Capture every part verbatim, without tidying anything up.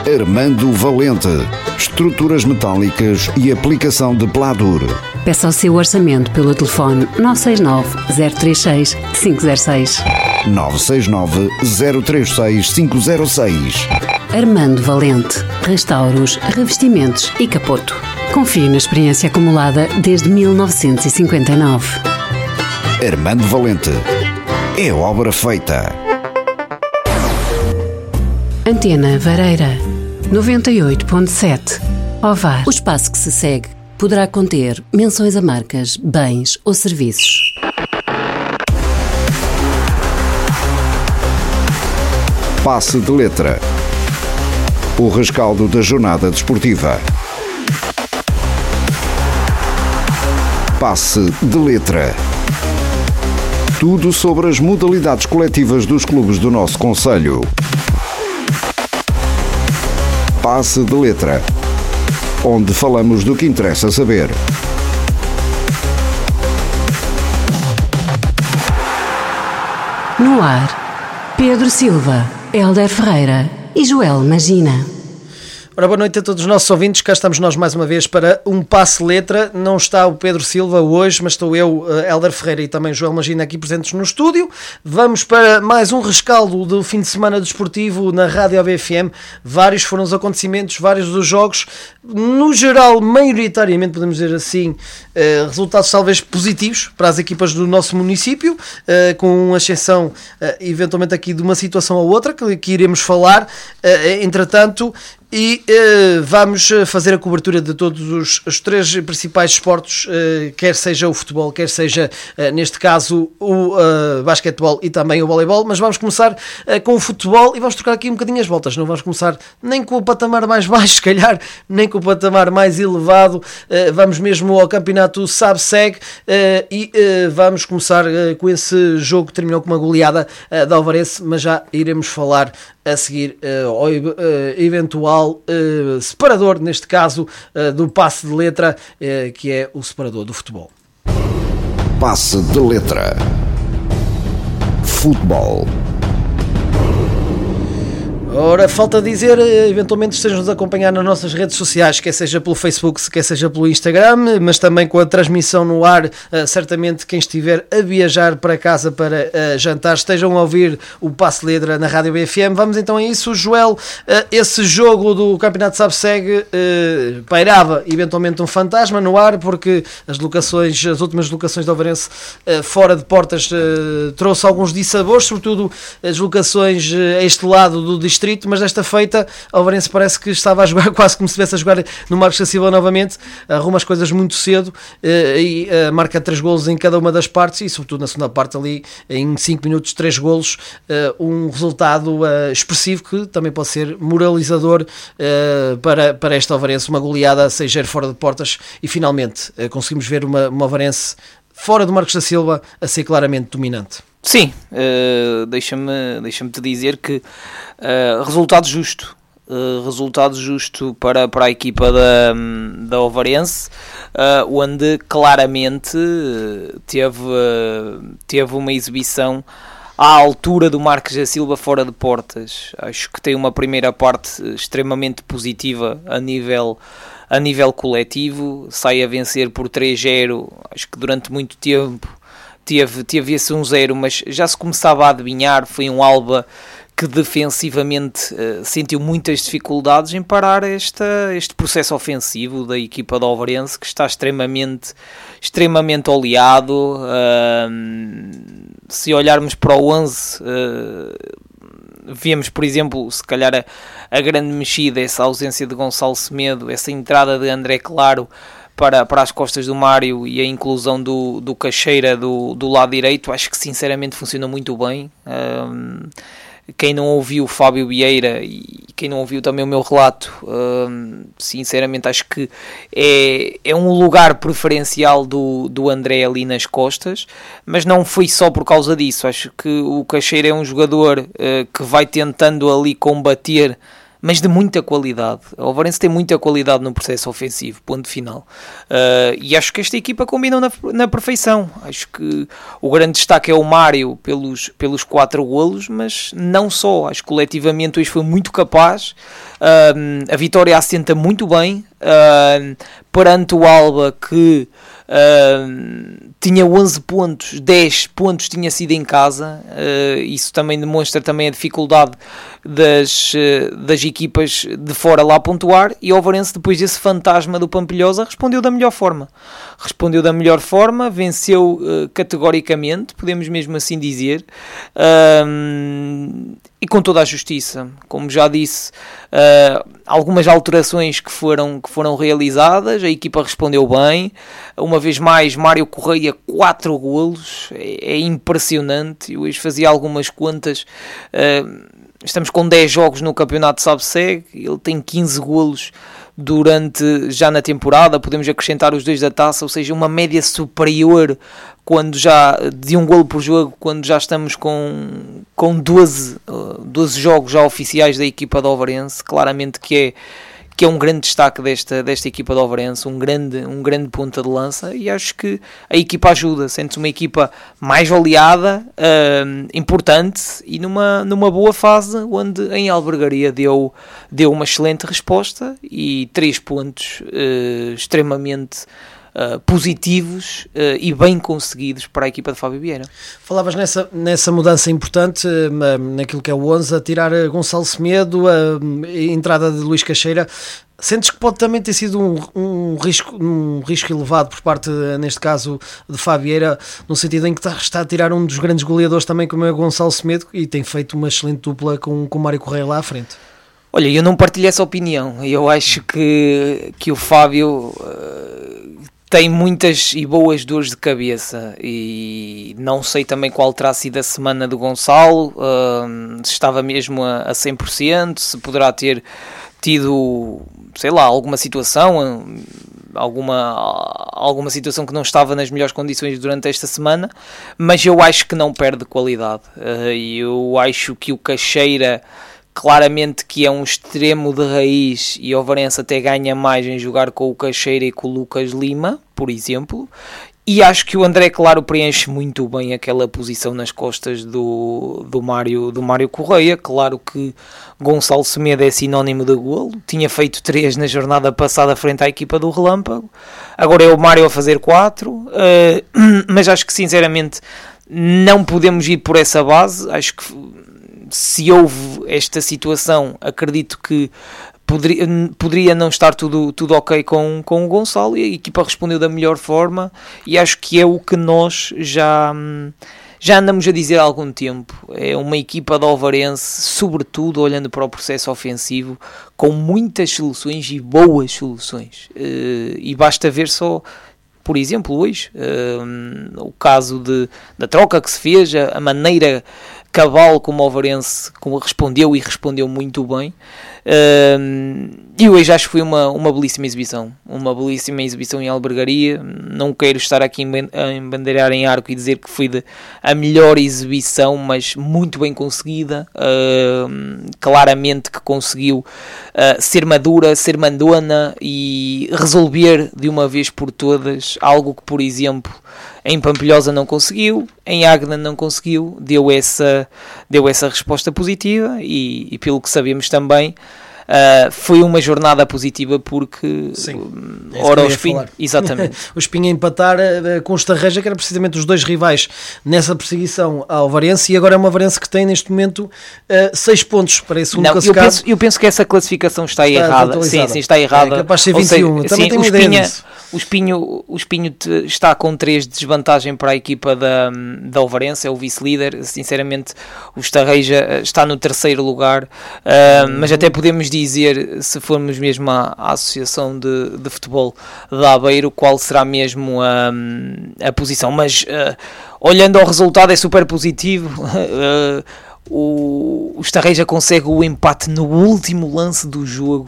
Armando Valente, estruturas metálicas e aplicação de Pladur. Peça o seu orçamento pelo telefone nove seis nove, zero três seis, cinco zero seis. nove seis nove, zero três seis, cinco zero seis. Armando Valente, restauros, revestimentos e capoto. Confie na experiência acumulada desde mil novecentos e cinquenta e nove. Armando Valente, é obra feita. Antena Vareira, noventa e oito ponto sete. Ovar. O espaço que se segue poderá conter menções a marcas, bens ou serviços. Passe de letra. O rescaldo da jornada desportiva. Passe de letra. Tudo sobre as modalidades coletivas dos clubes do nosso concelho. Passe de letra, onde falamos do que interessa saber. No ar, Pedro Silva, Hélder Ferreira e Joel Magina. Ora, boa noite a todos os nossos ouvintes, cá estamos nós mais uma vez para um passe letra. Não está o Pedro Silva hoje, mas estou eu, Hélder Ferreira e também Joel Magina aqui presentes no estúdio. Vamos para mais um rescaldo do fim de semana desportivo na Rádio A B F M. Vários foram os acontecimentos, vários dos jogos, no geral, maioritariamente, podemos dizer assim, eh, resultados talvez positivos para as equipas do nosso município, eh, com uma exceção, eh, eventualmente aqui de uma situação ou outra, que, que iremos falar, eh, entretanto... E uh, vamos fazer a cobertura de todos os, os três principais esportes, uh, quer seja o futebol, quer seja, uh, neste caso, o uh, basquetebol e também o voleibol, mas vamos começar uh, com o futebol e vamos trocar aqui um bocadinho as voltas. Não vamos começar nem com o patamar mais baixo, se calhar, nem com o patamar mais elevado. Uh, vamos mesmo ao campeonato SAB-SEG uh, e uh, vamos começar uh, com esse jogo que terminou com uma goleada uh, da Alvarense, mas já iremos falar a seguir uh, ao uh, eventual uh, separador, neste caso, uh, do passe de letra, uh, que é o separador do futebol. Passe de letra. Futebol. Ora, falta dizer, eventualmente estejam-nos a acompanhar nas nossas redes sociais, quer seja pelo Facebook, quer seja pelo Instagram, mas também com a transmissão no ar, certamente quem estiver a viajar para casa para jantar, estejam a ouvir o Passe Letra na Rádio B F M. Vamos então a isso, Joel. Esse jogo do Campeonato SAB-SEG pairava eventualmente um fantasma no ar, porque as locações, as últimas locações de Alvarense fora de portas trouxe alguns dissabores, sobretudo as locações a este lado do distrito, mas desta feita o Alvarense parece que estava a jogar quase como se estivesse a jogar no Marcos da Silva novamente, arruma as coisas muito cedo e marca três golos em cada uma das partes e sobretudo na segunda parte ali em cinco minutos três golos, um resultado expressivo que também pode ser moralizador para, para esta Alvarense, uma goleada seis zero fora de portas e finalmente conseguimos ver uma, uma Alvarense fora do Marcos da Silva a ser claramente dominante. Sim, uh, deixa-me, deixa-me te dizer que uh, resultado justo, uh, resultado justo para, para a equipa da, da Alvarense, uh, onde claramente teve, uh, teve uma exibição à altura do Marcos da Silva fora de portas. Acho que tem uma primeira parte extremamente positiva a nível, a nível coletivo, sai a vencer por três zero, acho que durante muito tempo Teve, teve esse um zero, mas já se começava a adivinhar. Foi um Alba que defensivamente uh, sentiu muitas dificuldades em parar esta, este processo ofensivo da equipa do Alvarense, que está extremamente, extremamente oleado. Uh, se olharmos para o onze, uh, vemos, por exemplo, se calhar a, a grande mexida, essa ausência de Gonçalo Semedo, essa entrada de André Claro Para, para as costas do Mário e a inclusão do, do Caixeira do, do lado direito, acho que sinceramente funcionou muito bem. Um, quem não ouviu o Fábio Vieira e quem não ouviu também o meu relato, um, sinceramente acho que é, é um lugar preferencial do, do André ali nas costas, mas não foi só por causa disso. Acho que o Caixeira é um jogador uh, que vai tentando ali combater mas de muita qualidade. O Ovarense tem muita qualidade no processo ofensivo, ponto final. Uh, e acho que esta equipa combina na, na perfeição. Acho que o grande destaque é o Mário pelos, pelos quatro golos, mas não só. Acho que coletivamente hoje foi muito capaz. Uh, a vitória assenta muito bem uh, perante o Alba, que Uh, tinha onze pontos, dez pontos tinha sido em casa. Uh, isso também demonstra também a dificuldade das, uh, das equipas de fora lá pontuar, e o Ovarense, depois desse fantasma do Pampilhosa, respondeu da melhor forma respondeu da melhor forma, venceu uh, categoricamente, podemos mesmo assim dizer, uh, e com toda a justiça. Como já disse, uh, algumas alterações que foram, que foram realizadas, a equipa respondeu bem. Uma vez mais, Mário Correia, quatro golos, é, é impressionante. Eu hoje fazia algumas contas, uh, estamos com dez jogos no campeonato SABSEG, ele tem quinze golos durante, já na temporada, podemos acrescentar os dois da taça, ou seja, uma média superior quando já, de um golo por jogo, quando já estamos com, com doze, doze jogos já oficiais da equipa do Ovarense. Claramente que é, que é um grande destaque desta, desta equipa do Ovarense, um grande, um grande ponta de lança, e acho que a equipa ajuda, sente-se uma equipa mais oleada, uh, importante, e numa, numa boa fase, onde em Albergaria deu, deu uma excelente resposta, e três pontos uh, extremamente Uh, positivos uh, e bem conseguidos para a equipa de Fábio Vieira. Falavas nessa, nessa mudança importante, uh, naquilo que é o onze, a tirar uh, Gonçalo Semedo, a uh, entrada de Luís Caixeira. Sentes que pode também ter sido um, um, risco, um risco elevado por parte, neste caso, de Fábio Vieira, no sentido em que está, está a tirar um dos grandes goleadores também, como é o Gonçalo Semedo, e tem feito uma excelente dupla com, com o Mário Correia lá à frente? Olha, eu não partilho essa opinião. Eu acho que, que o Fábio uh, tem muitas e boas dores de cabeça, e não sei também qual terá sido a semana do Gonçalo, uh, se estava mesmo a, a cem por cento, se poderá ter tido, sei lá, alguma situação, alguma, alguma situação que não estava nas melhores condições durante esta semana, mas eu acho que não perde qualidade. Uh, eu acho que o Caixeira, claramente que é um extremo de raiz, e o Ovarense até ganha mais em jogar com o Caixeira e com o Lucas Lima, por exemplo, e acho que o André Claro preenche muito bem aquela posição nas costas do, do, Mário, do Mário Correia. Claro que Gonçalo Semedo é sinónimo de golo, tinha feito três na jornada passada frente à equipa do Relâmpago, agora é o Mário a fazer quatro, uh, mas acho que sinceramente não podemos ir por essa base. Acho que se houve esta situação, acredito que poderia, poderia não estar tudo, tudo ok com, com o Gonçalo, e a equipa respondeu da melhor forma, e acho que é o que nós já, já andamos a dizer há algum tempo. É uma equipa de Ovarense, sobretudo olhando para o processo ofensivo, com muitas soluções e boas soluções, e basta ver só, por exemplo, hoje, uh, o caso de, da troca que se fez, a, a maneira cabal como o Ovarense como respondeu, e respondeu muito bem. Uh, e hoje acho que foi uma, uma belíssima exibição, uma belíssima exibição em Albergaria. Não quero estar aqui a embandeirar em arco e dizer que foi de, a melhor exibição, mas muito bem conseguida. Uh, claramente que conseguiu uh, ser madura, ser mandona e resolver de uma vez por todas algo que, por exemplo, em Pampilhosa não conseguiu, em Águeda não conseguiu, deu essa, deu essa resposta positiva, e, e pelo que sabemos também, Uh, foi uma jornada positiva, porque Sim, ora o Espinho, exatamente. O Espinho a empatar uh, com o Estarreja, que eram precisamente os dois rivais nessa perseguição ao Ovarense, e agora é uma Ovarense que tem neste momento uh, seis pontos para esse segundo Não, classificado. Eu penso, eu penso que essa classificação está, está errada. Sim, sim, está errada. É capaz de ser vinte e um. Ou seja, Também sim, tenho o, ideia Espinha, disso. o Espinho, o Espinho está com três de desvantagem para a equipa da, da Ovarense, é o vice-líder. Sinceramente, o Estarreja está no terceiro lugar, uh, uhum. mas até podemos dizer, se formos mesmo à, à Associação de, de Futebol de Aveiro, qual será mesmo a, a posição. Mas uh, olhando ao resultado, é super positivo. Uh, o, o Estarreja consegue o empate no último lance do jogo.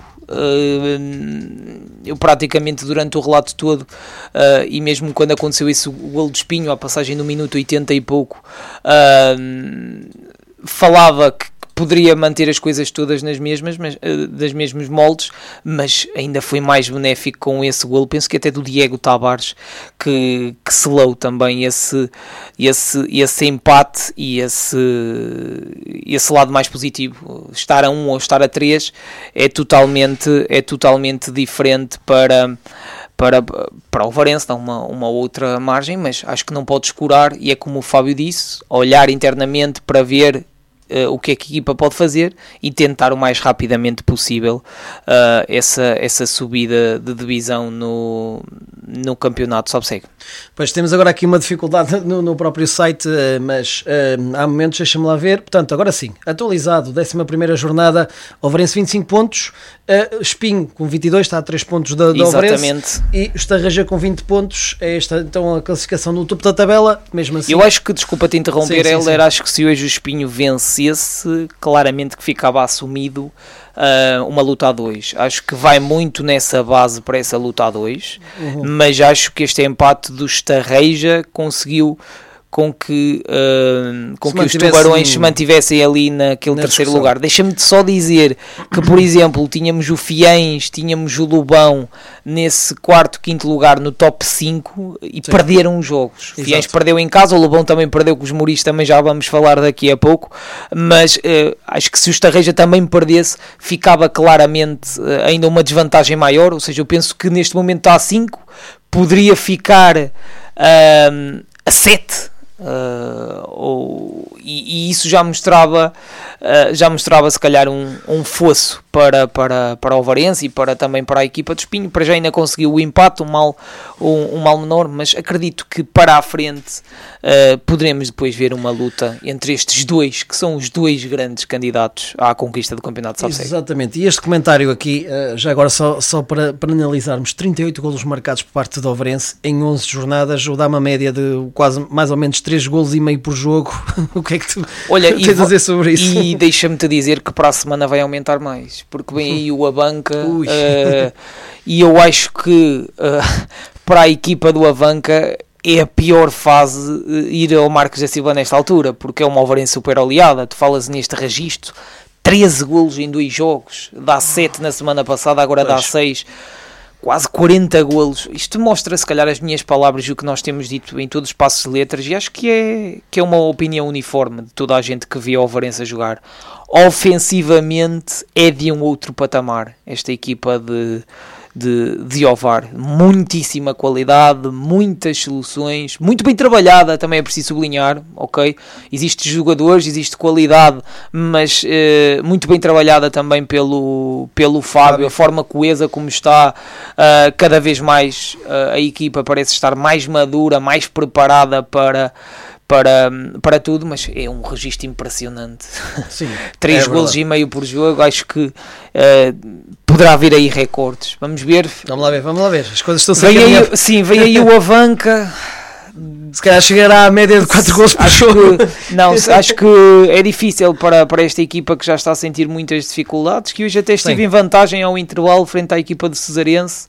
Uh, eu praticamente durante o relato todo, uh, e mesmo quando aconteceu isso, o golo de Espinho, a passagem no minuto oitenta e pouco, uh, falava que poderia manter as coisas todas nas mesmas, mas, uh, das mesmos moldes, mas ainda foi mais benéfico com esse golo, penso que até do Diego Tavares, que, que selou também esse, esse, esse empate e esse, esse lado mais positivo. Estar a um ou estar a três é totalmente, é totalmente diferente para... Para, para o Varense dá uma, uma outra margem, mas acho que não pode escurar, e é como o Fábio disse, olhar internamente para ver uh, o que é que a equipa pode fazer e tentar o mais rapidamente possível uh, essa, essa subida de divisão no, no campeonato Sobseg. Pois temos agora aqui uma dificuldade no, no próprio site, mas uh, há momentos, deixa-me lá ver. Portanto, agora sim, atualizado, décima primeira jornada, Ovarense vinte e cinco pontos, uh, Espinho com vinte e dois, está a três pontos da, da Ovarense, e Estarreja com vinte pontos. É esta então a classificação no topo da tabela, mesmo assim. Eu acho que, desculpa te interromper, sim, sim, Helder, sim. acho que se hoje o Espinho vencesse, claramente que ficava assumido Uh, uma luta a dois. Acho que vai muito nessa base para essa luta a dois, uhum. mas acho que este empate do Estarreja conseguiu com que, uh, com que os tubarões se mantivessem ali naquele terceiro discussão. lugar. Deixa-me só dizer que, por exemplo, tínhamos o Fiens, tínhamos o Lobão nesse quarto, quinto lugar no top cinco e Sim. perderam os jogos. O Fiens perdeu em casa, o Lobão também perdeu com os Moris, também já vamos falar daqui a pouco, mas uh, acho que se o Estarreja também perdesse, ficava claramente uh, ainda uma desvantagem maior, ou seja, eu penso que neste momento está a cinco, poderia ficar uh, a sete. Uh, ou, e, e isso já mostrava uh, já mostrava se calhar um, um fosso para, para, para o Varense e para, também para a equipa do Espinho. Para já ainda conseguiu o empate, um mal, um, um mal menor, mas acredito que para a frente uh, poderemos depois ver uma luta entre estes dois, que são os dois grandes candidatos à conquista do campeonato de Sobseg. Exatamente, e este comentário aqui, uh, já agora só, só para, para analisarmos, trinta e oito golos marcados por parte do Varense em onze jornadas, ou dá uma média de quase mais ou menos três golos e meio por jogo. O que é que tu Olha, tens a dizer sobre isso? E deixa-me te dizer que para a semana vai aumentar mais, porque vem aí o Abanca uh, e eu acho que uh, para a equipa do Abanca é a pior fase uh, ir ao Marcos da Silva nesta altura, porque é uma Ovarense super oleada. Tu falas neste registro, treze golos em dois jogos, dá sete na semana passada, agora pois. dá seis, quase quarenta golos. Isto mostra, se calhar, as minhas palavras e o que nós temos dito em todos os passos de letras, e acho que é, que é uma opinião uniforme de toda a gente que vê o Ovarense a jogar. Ofensivamente é de um outro patamar esta equipa de, de, de Ovar. Muitíssima qualidade, muitas soluções, muito bem trabalhada, também é preciso sublinhar, ok? Existem jogadores, existe qualidade, mas eh, muito bem trabalhada também pelo, pelo Fábio, a forma coesa como está, uh, cada vez mais uh, a equipa parece estar mais madura, mais preparada para... Para, para tudo, mas é um registro impressionante. Sim, três é golos e meio por jogo, acho que uh, poderá vir aí recordes. Vamos ver. Vamos lá ver, vamos lá ver. As coisas estão vem aí, sim, vem aí o Avanca. Se calhar chegará à média de quatro golos por acho jogo. Que, não, acho que é difícil para, para esta equipa que já está a sentir muitas dificuldades, que hoje até esteve Sim. em vantagem ao intervalo frente à equipa do Cesarense.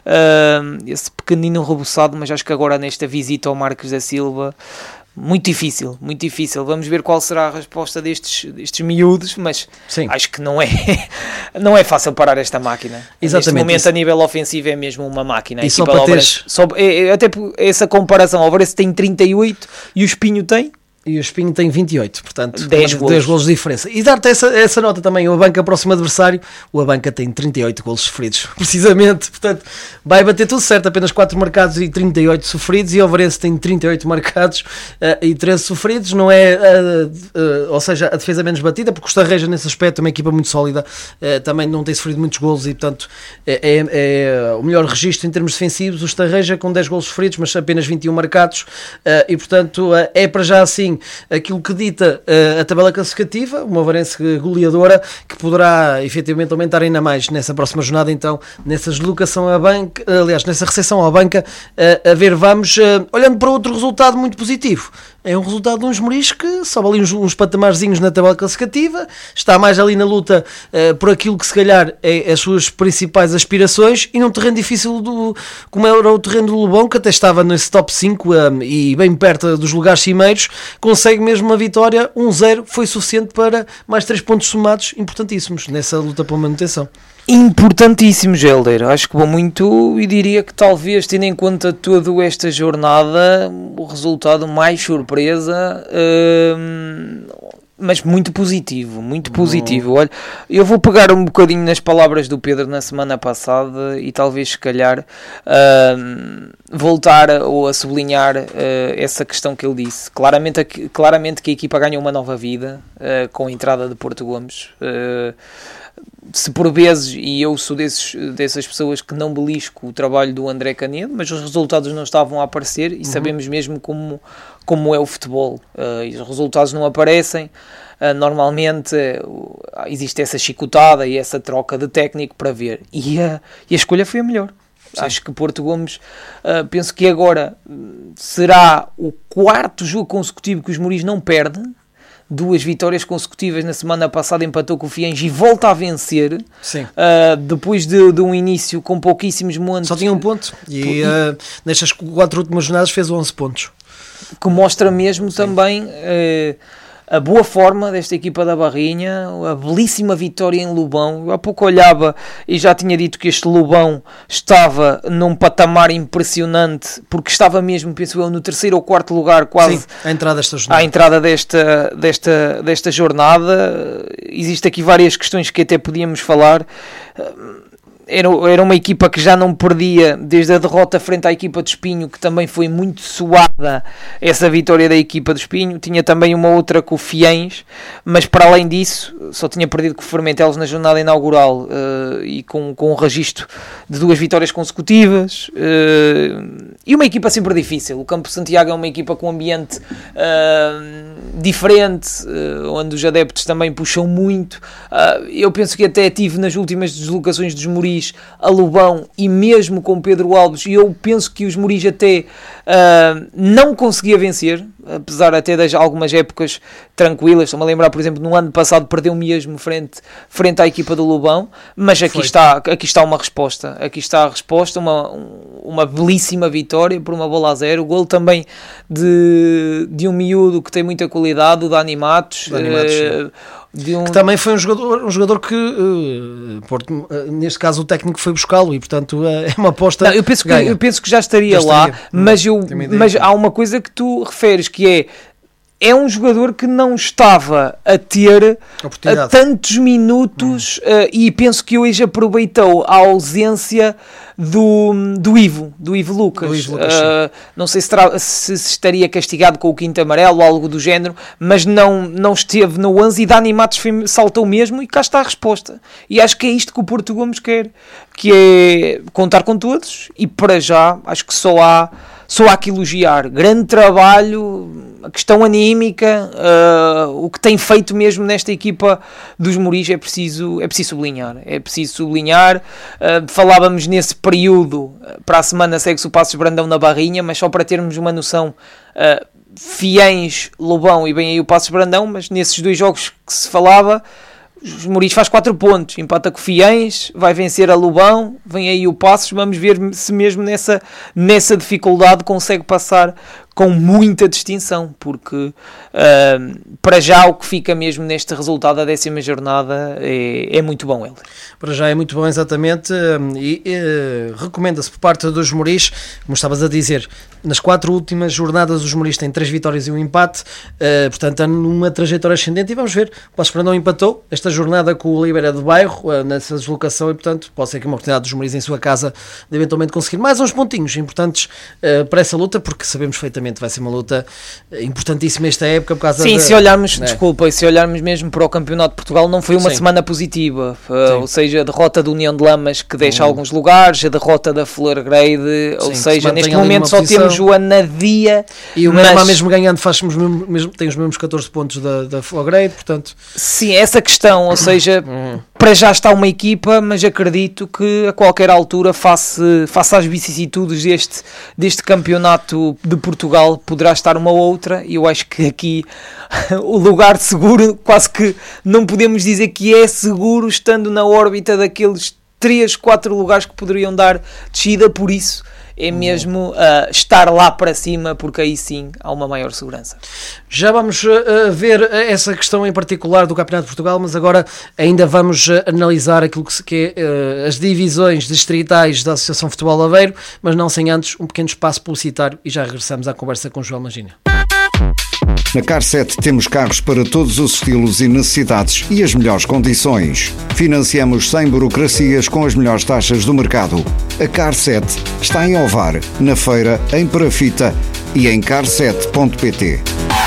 Uh, esse pequenino rebuçado, mas acho que agora nesta visita ao Marcos da Silva, muito difícil, muito difícil. Vamos ver qual será a resposta destes, destes miúdos, mas Sim. acho que não é, não é fácil parar esta máquina. Exatamente. Neste momento, isso. a nível ofensivo, é mesmo uma máquina. E só para teres... só, é, é, até essa comparação, o Ovarense tem trinta e oito e o Espinho tem? E o Espinho tem vinte e oito, portanto dez golos. golos de diferença. E dar-te essa, essa nota também, o Abanca, próximo adversário, o Abanca tem trinta e oito golos sofridos, precisamente, portanto vai bater tudo certo, apenas quatro marcados e trinta e oito sofridos, e o Ovarense tem trinta e oito marcados uh, e treze sofridos, não é, uh, uh, ou seja, a defesa menos batida, porque o Estarreja nesse aspecto é uma equipa muito sólida, uh, também não tem sofrido muitos golos e portanto é, é, é o melhor registro em termos defensivos. O Estarreja com dez golos sofridos, mas apenas vinte e um marcados, uh, e portanto uh, é para já assim aquilo que dita uh, a tabela classificativa, uma Ovarense goleadora que poderá efetivamente aumentar ainda mais nessa próxima jornada, então nessa deslocação à banca, aliás, nessa recepção à banca, uh, a ver, vamos, uh, olhando para outro resultado muito positivo, é um resultado de um Esmoriz que sobe ali uns, uns patamarzinhos na tabela classificativa, está mais ali na luta uh, por aquilo que se calhar é as suas principais aspirações, e num terreno difícil do, como era o terreno do Lobão, que até estava nesse top cinco um, e bem perto dos lugares cimeiros, consegue mesmo uma vitória, um zero, foi suficiente para mais três pontos somados importantíssimos nessa luta pela manutenção. Importantíssimo, Gelder. Acho que vou muito e diria que talvez, tendo em conta toda esta jornada, o resultado mais surpresa, hum, mas muito positivo, muito positivo. Olha, eu vou pegar um bocadinho nas palavras do Pedro na semana passada e talvez, se calhar, hum, voltar a, ou a sublinhar uh, essa questão que ele disse. Claramente, claramente que a equipa ganha uma nova vida uh, com a entrada de Porto Gomes. Uh, se por vezes, e eu sou desses, dessas pessoas que não belisco o trabalho do André Canedo, mas os resultados não estavam a aparecer, e uhum. sabemos mesmo como, como é o futebol, uh, e os resultados não aparecem. Uh, normalmente uh, existe essa chicotada e essa troca de técnico para ver, e, uh, e a escolha foi a melhor. Sim. Acho que Porto Gomes, uh, penso que agora será o quarto jogo consecutivo que os Esmoriz não perde. Duas vitórias consecutivas. Na semana passada empatou com o Fiens e volta a vencer. Sim. Uh, depois de, de um início com pouquíssimos montes. Só tinha um ponto e uh, nestas quatro últimas jornadas fez onze pontos, que mostra mesmo Sim. também uh, a boa forma desta equipa da Barrinha, a belíssima vitória em Lobão. Eu há pouco olhava e já tinha dito que este Lobão estava num patamar impressionante, porque estava mesmo, penso eu, no terceiro ou quarto lugar, quase. Sim, à entrada desta jornada. À entrada desta, desta, desta jornada. Existem aqui várias questões que até podíamos falar. Era, era uma equipa que já não perdia desde a derrota frente à equipa do Espinho, que também foi muito suada essa vitória da equipa do Espinho. Tinha também uma outra com o Fiens, mas para além disso só tinha perdido com o Fermentelos na jornada inaugural, uh, e com, com um registro de duas vitórias consecutivas, uh, e uma equipa sempre difícil. O Campo Santiago é uma equipa com um ambiente uh, diferente, uh, onde os adeptos também puxam muito. Uh, eu penso que até tive nas últimas deslocações dos Esmoriz a Lobão, e mesmo com Pedro Alves, e eu penso que os Esmoriz até uh, não conseguia vencer, apesar até de algumas épocas tranquilas. Estou-me a lembrar, por exemplo, no ano passado perdeu mesmo frente, frente à equipa do Lobão, mas aqui está, aqui está uma resposta, aqui está a resposta, uma, uma belíssima vitória por uma bola a zero, o golo também de, de um miúdo que tem muita qualidade, o Dani Matos, Dani Matos uh, de um... que também foi um jogador, um jogador que uh, Porto, uh, neste caso o técnico foi buscá-lo, e portanto uh, é uma aposta. Não, eu, penso que, eu penso que já estaria, já estaria. lá, mas, eu, mas há uma coisa que tu referes, que é é um jogador que não estava a ter a tantos minutos, hum. uh, e penso que hoje aproveitou a ausência do, do Ivo, do Ivo Lucas. Do Ivo Lucas uh, não sei se, tra- se, se estaria castigado com o quinto amarelo ou algo do género, mas não, não esteve no onze, e Dani Matos saltou mesmo, e cá está a resposta. E acho que é isto que o Porto Gomes quer, que é contar com todos, e para já acho que só há Só há que elogiar. Grande trabalho, a questão anímica, uh, o que tem feito mesmo nesta equipa dos Esmoriz é preciso, é preciso sublinhar. É preciso sublinhar. Uh, falávamos nesse período, para a semana segue-se o Passos Brandão na Barrinha, mas só para termos uma noção, uh, Fiens, Lobão e bem aí o Passos Brandão, mas nesses dois jogos que se falava, os Esmoriz faz quatro pontos, empata com o Fiens, vai vencer a Lobão, vem aí o Passos, vamos ver se mesmo nessa, nessa dificuldade consegue passar com muita distinção, porque uh, para já o que fica mesmo neste resultado da décima jornada é, é muito bom, Helder. Para já é muito bom, exatamente, e, e recomenda-se por parte dos Esmoriz, como estavas a dizer, nas quatro últimas jornadas os Esmoriz têm três vitórias e um empate, uh, portanto está numa trajetória ascendente, e vamos ver, o Passos Brandão empatou esta jornada com o Oliveira de Bairro, uh, nessa deslocação, e portanto pode ser que uma oportunidade dos Esmoriz em sua casa de eventualmente conseguir mais uns pontinhos importantes uh, para essa luta, porque sabemos perfeitamente vai ser uma luta importantíssima esta época por causa Sim, da... se olharmos, né? desculpa, se olharmos mesmo para o Campeonato de Portugal, não foi uma Sim. semana positiva, uh, ou seja, a derrota do União de Lamas, que deixa uhum. alguns lugares, a derrota da Flor Grade, ou seja, neste momento só posição. Temos o Anadia, e o mas... mesmo ganhando faz mesmo, mesmo, tem os mesmos catorze pontos da, da Flor Grade, portanto... Sim, essa questão, ou seja, uhum. para já está uma equipa, mas acredito que a qualquer altura, face, face às vicissitudes deste, deste Campeonato de Portugal, Portugal poderá estar uma ou outra, e eu acho que aqui o lugar seguro, quase que não podemos dizer que é seguro estando na órbita daqueles três, quatro lugares que poderiam dar descida, por isso é mesmo uh, estar lá para cima, porque aí sim há uma maior segurança. Já vamos uh, ver essa questão em particular do Campeonato de Portugal, mas agora ainda vamos uh, analisar aquilo que, se, que é uh, as divisões distritais da Associação Futebol Aveiro, mas não sem antes um pequeno espaço publicitário, e já regressamos à conversa com o Joel Magina. Na Car sete temos carros para todos os estilos e necessidades e as melhores condições. Financiamos sem burocracias com as melhores taxas do mercado. A Car sete está em Ovar, na Feira, em Parafita e em car sete ponto pt.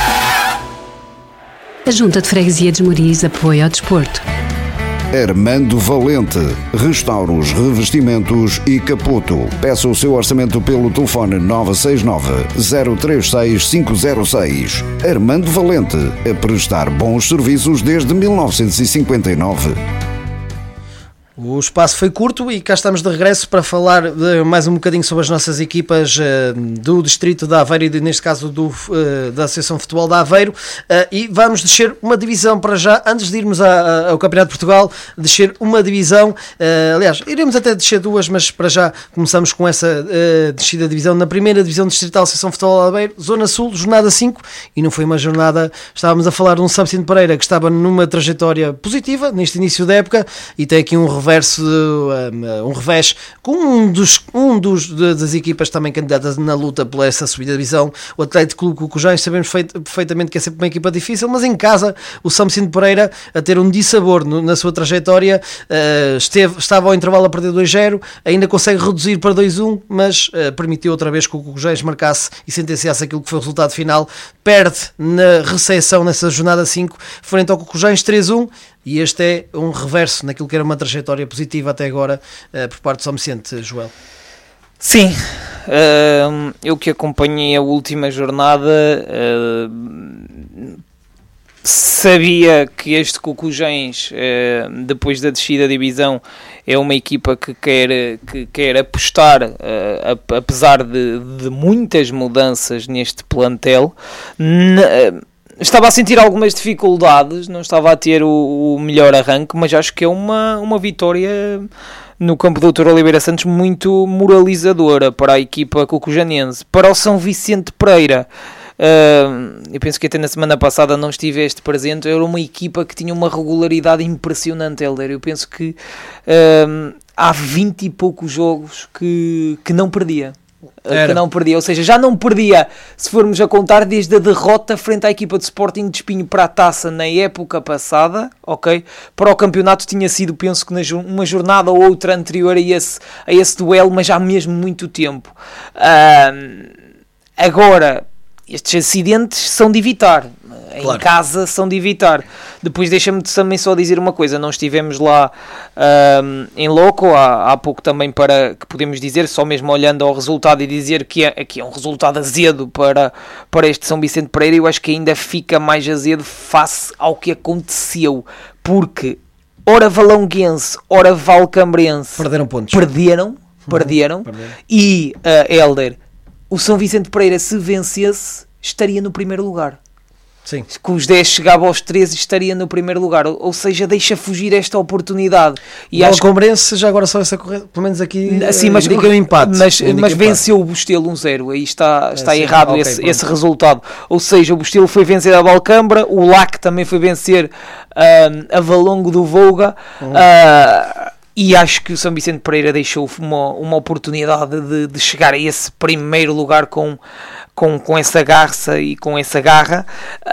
A Junta de Freguesia de Esmoriz apoia ao desporto. Armando Valente, restauros, revestimentos e capoto. Peça o seu orçamento pelo telefone nove seis nove, zero três seis, cinco zero seis. Armando Valente, a prestar bons serviços desde mil novecentos e cinquenta e nove. O espaço foi curto e cá estamos de regresso para falar de mais um bocadinho sobre as nossas equipas uh, do Distrito de Aveiro e neste caso do, uh, da Associação de Futebol de Aveiro, uh, e vamos descer uma divisão para já, antes de irmos a, a, ao Campeonato de Portugal, descer uma divisão, uh, aliás, iremos até descer duas, mas para já começamos com essa uh, descida de divisão na primeira divisão distrital da Associação de Futebol de Aveiro, Zona Sul, jornada cinco, e não foi uma jornada, estávamos a falar de um São Vicente Pereira que estava numa trajetória positiva neste início da época e tem aqui um reverso de um, um revés com um dos, um dos das equipas também candidatas na luta por essa subida de divisão, o Atlético Clube Cocujães. Sabemos feito, perfeitamente que é sempre uma equipa difícil, mas em casa o São Vicente Pereira a ter um dissabor no, na sua trajetória, uh, esteve, estava ao intervalo a perder dois zero, ainda consegue reduzir para dois um, mas uh, permitiu outra vez que o Cocujães marcasse e sentenciasse aquilo que foi o resultado final. Perde na recepção nessa jornada cinco frente ao Cocujães três um. E este é um reverso naquilo que era uma trajetória positiva até agora uh, por parte do São Vicente, Joel. Sim, uh, eu que acompanhei a última jornada uh, sabia que este Cocujães, uh, depois da descida da divisão, é uma equipa que quer, que quer apostar, uh, apesar de, de muitas mudanças neste plantel. N- Estava a sentir algumas dificuldades, não estava a ter o, o melhor arranque, mas acho que é uma, uma vitória no campo do doutor Oliveira Santos muito moralizadora para a equipa cocujanense. Para o São Vicente Pereira, uh, eu penso que até na semana passada não estiveste presente, era uma equipa que tinha uma regularidade impressionante, Helder. Eu penso que uh, há vinte e poucos jogos que, que não perdia. Era. Que não perdia, ou seja, já não perdia, se formos a contar, desde a derrota frente à equipa de Sporting de Espinho para a Taça na época passada, ok? Para o campeonato tinha sido, penso que uma jornada ou outra anterior a esse, a esse duelo, mas já há mesmo muito tempo. Uh, agora, estes acidentes são de evitar. Claro. Em casa são de evitar. Depois deixa-me também só dizer uma coisa, não estivemos lá um, em loco há, há pouco também, para que podemos dizer, só mesmo olhando ao resultado e dizer que é, que é um resultado azedo para, para este São Vicente Pereira. Eu acho que ainda fica mais azedo face ao que aconteceu, porque ora Valonguense, ora Valcambrense perderam pontos, perderam, perderam, uhum. perderam. E uh, Helder, o São Vicente Pereira, se vencesse, estaria no primeiro lugar. Sim. Com os dez chegava aos treze e estaria no primeiro lugar, ou, ou seja, deixa fugir esta oportunidade. E o Valcambrense já agora só essa correta, pelo menos aqui assim, mas, indica um empate, mas, indica mas empate. Venceu o Bostelo um zero, aí está, está é, sim, errado okay, esse, esse resultado, ou seja, o Bostelo foi vencer a Valcambra, o L A C também foi vencer uh, a Valongo do Volga, uhum. uh, e acho que o São Vicente Pereira deixou uma, uma oportunidade de, de chegar a esse primeiro lugar com Com, com essa garça e com essa garra,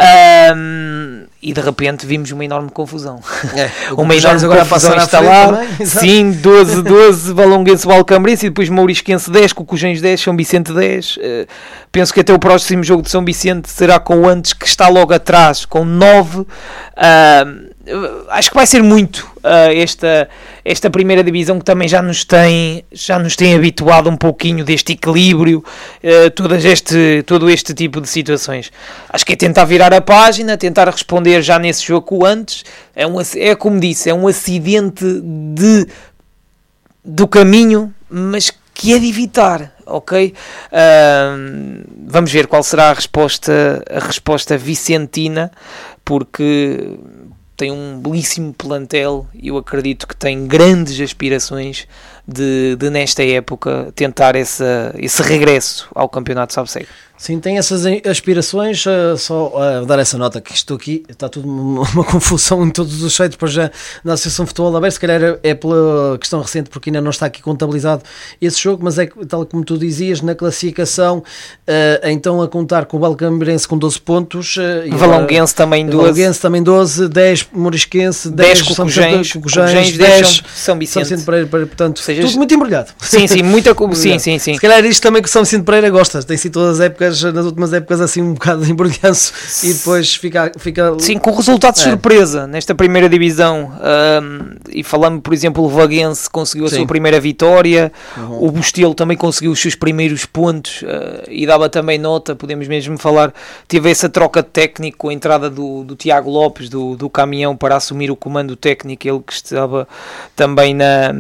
um, e de repente vimos uma enorme confusão. É, uma enorme agora confusão instalada. Sim, doze, doze, Valonguense, Valcambrense, e depois Mourisquense dez, Cocujães dez, São Vicente dez. Uh, penso que até o próximo jogo de São Vicente será com o Antes, que está logo atrás, com nove. Uh, acho que vai ser muito uh, esta, esta primeira divisão, que também já nos tem, já nos tem habituado um pouquinho deste equilíbrio, uh, todas este, todo este tipo de situações. Acho que é tentar virar a página, tentar responder já nesse jogo antes. É, um, é como disse, é um acidente de, do caminho, mas que é de evitar, ok? Uh, vamos ver qual será a resposta, a resposta vicentina, porque tem um belíssimo plantel e eu acredito que tem grandes aspirações de, de nesta época, tentar essa, esse regresso ao campeonato Sabseg. Sim, tem essas aspirações, uh, só uh, dar essa nota que isto aqui está tudo uma, uma confusão em todos os sites, para já na Associação de Futebol Aberto, se calhar é, é pela questão recente, porque ainda não está aqui contabilizado esse jogo, mas é tal como tu dizias, na classificação, uh, então a contar com o Balcambirense com doze pontos, uh, Valonguense também doze, Valonguense também doze, dez Morisquense, dez Cocujens, Cocujens, dez São Vicente, São Vicente Pereira, portanto, seja, tudo muito embrulhado. Sim, sim, muita sim, sim, sim. Se calhar isto também que o São Vicente Pereira gosta, tem sido todas as épocas, nas últimas épocas assim um bocado de embrulhanço e depois fica, fica... Sim, com resultado de é. surpresa nesta primeira divisão, um, e falando por exemplo o Vaguense conseguiu a Sim. sua primeira vitória, uhum. o Bustelo também conseguiu os seus primeiros pontos, uh, e dava também nota, podemos mesmo falar, teve essa troca de técnico com a entrada do, do Tiago Lopes do, do Caminhão para assumir o comando técnico, ele que estava também na...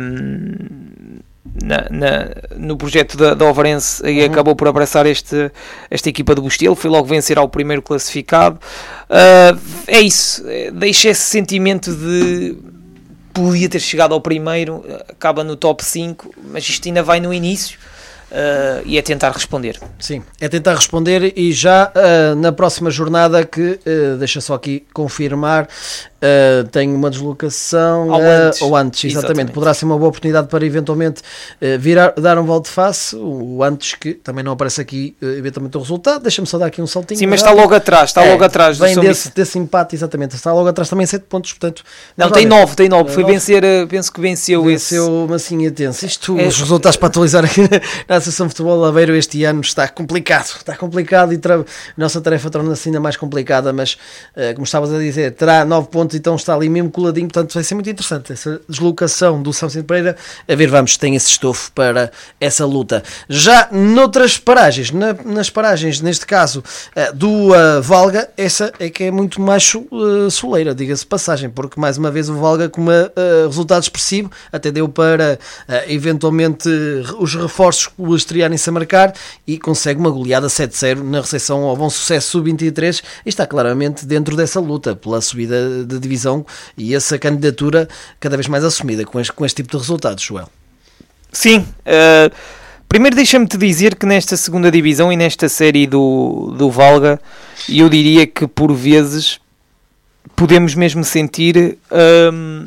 Na, na, no projeto da, da Ovarense e uhum. acabou por abraçar este, esta equipa do Bustelo, foi logo vencer ao primeiro classificado. Uh, é isso, deixa esse sentimento de podia ter chegado ao primeiro, acaba no top cinco, mas isto ainda vai no início. Uh, e é tentar responder. Sim, é tentar responder e já uh, na próxima jornada que, uh, deixa só aqui confirmar, uh, tem uma deslocação ou antes, uh, ou antes exatamente. exatamente, poderá ser uma boa oportunidade para eventualmente uh, virar, dar um volta de face, o antes que também não aparece aqui uh, eventualmente o resultado, deixa-me só dar aqui um saltinho. Sim, mas está logo atrás, está é, logo atrás do vem desse, desse empate, exatamente, está logo atrás também sete pontos, portanto... Não, tem nove, tem nove, foi vencer, penso que venceu, venceu esse... Venceu Massinha Tense, isto, é, os resultados para atualizar aqui na Associação de Futebol Aveiro este ano está complicado, está complicado e tra... a nossa tarefa torna-se ainda mais complicada, mas uh, como estavas a dizer, terá nove pontos, então está ali mesmo coladinho, portanto vai ser muito interessante essa deslocação do São Vicente Pereira, a ver, vamos, tem esse estofo para essa luta. Já noutras paragens, na, nas paragens, neste caso, uh, do uh, Valga, essa é que é muito mais uh, soleira, diga-se passagem, porque mais uma vez o Valga com um uh, resultado expressivo, até deu para uh, eventualmente os reforços estrearem-se a marcar e consegue uma goleada sete zero na recepção ao Bom Sucesso sub vinte e três e está claramente dentro dessa luta pela subida de divisão e essa candidatura cada vez mais assumida com este, com este tipo de resultados, Joel. Sim, uh, primeiro deixa-me-te dizer que nesta segunda divisão e nesta série do, do Valga, eu diria que por vezes podemos mesmo sentir um,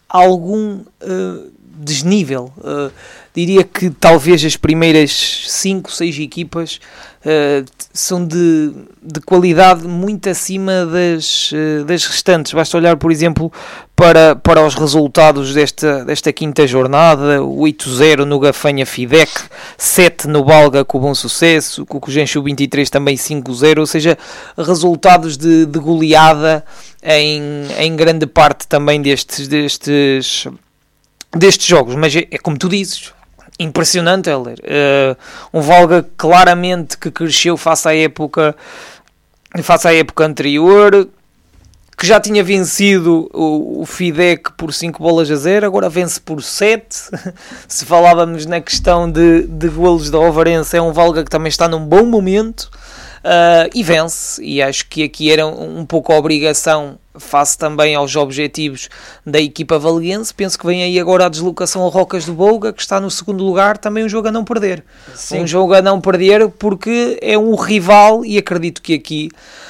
algum uh, desnível. Uh, diria que talvez as primeiras cinco, seis equipas uh, são de, de qualidade muito acima das, uh, das restantes. Basta olhar, por exemplo, para, para os resultados desta, desta quinta jornada: oito zero no Gafanha Fidec, sete no Valga com o Bom Sucesso, com o Cogencho vinte e três também cinco zero, ou seja, resultados de, de goleada em, em grande parte também destes, destes, destes jogos. Mas é, é como tu dizes, impressionante, Helder. Uh, um Valga claramente que cresceu face à época face à época anterior, que já tinha vencido o, o Fidec por cinco bolas a zero, agora vence por sete. Se falávamos na questão de, de golos da Ovarense, é um Valga que também está num bom momento, uh, e vence, e acho que aqui era um, um pouco a obrigação face também aos objetivos da equipa valguense. Penso que vem aí agora a deslocação ao Rocas do Bolga, que está no segundo lugar, também um jogo a não perder. Sim. Um jogo a não perder porque é um rival, e acredito que aqui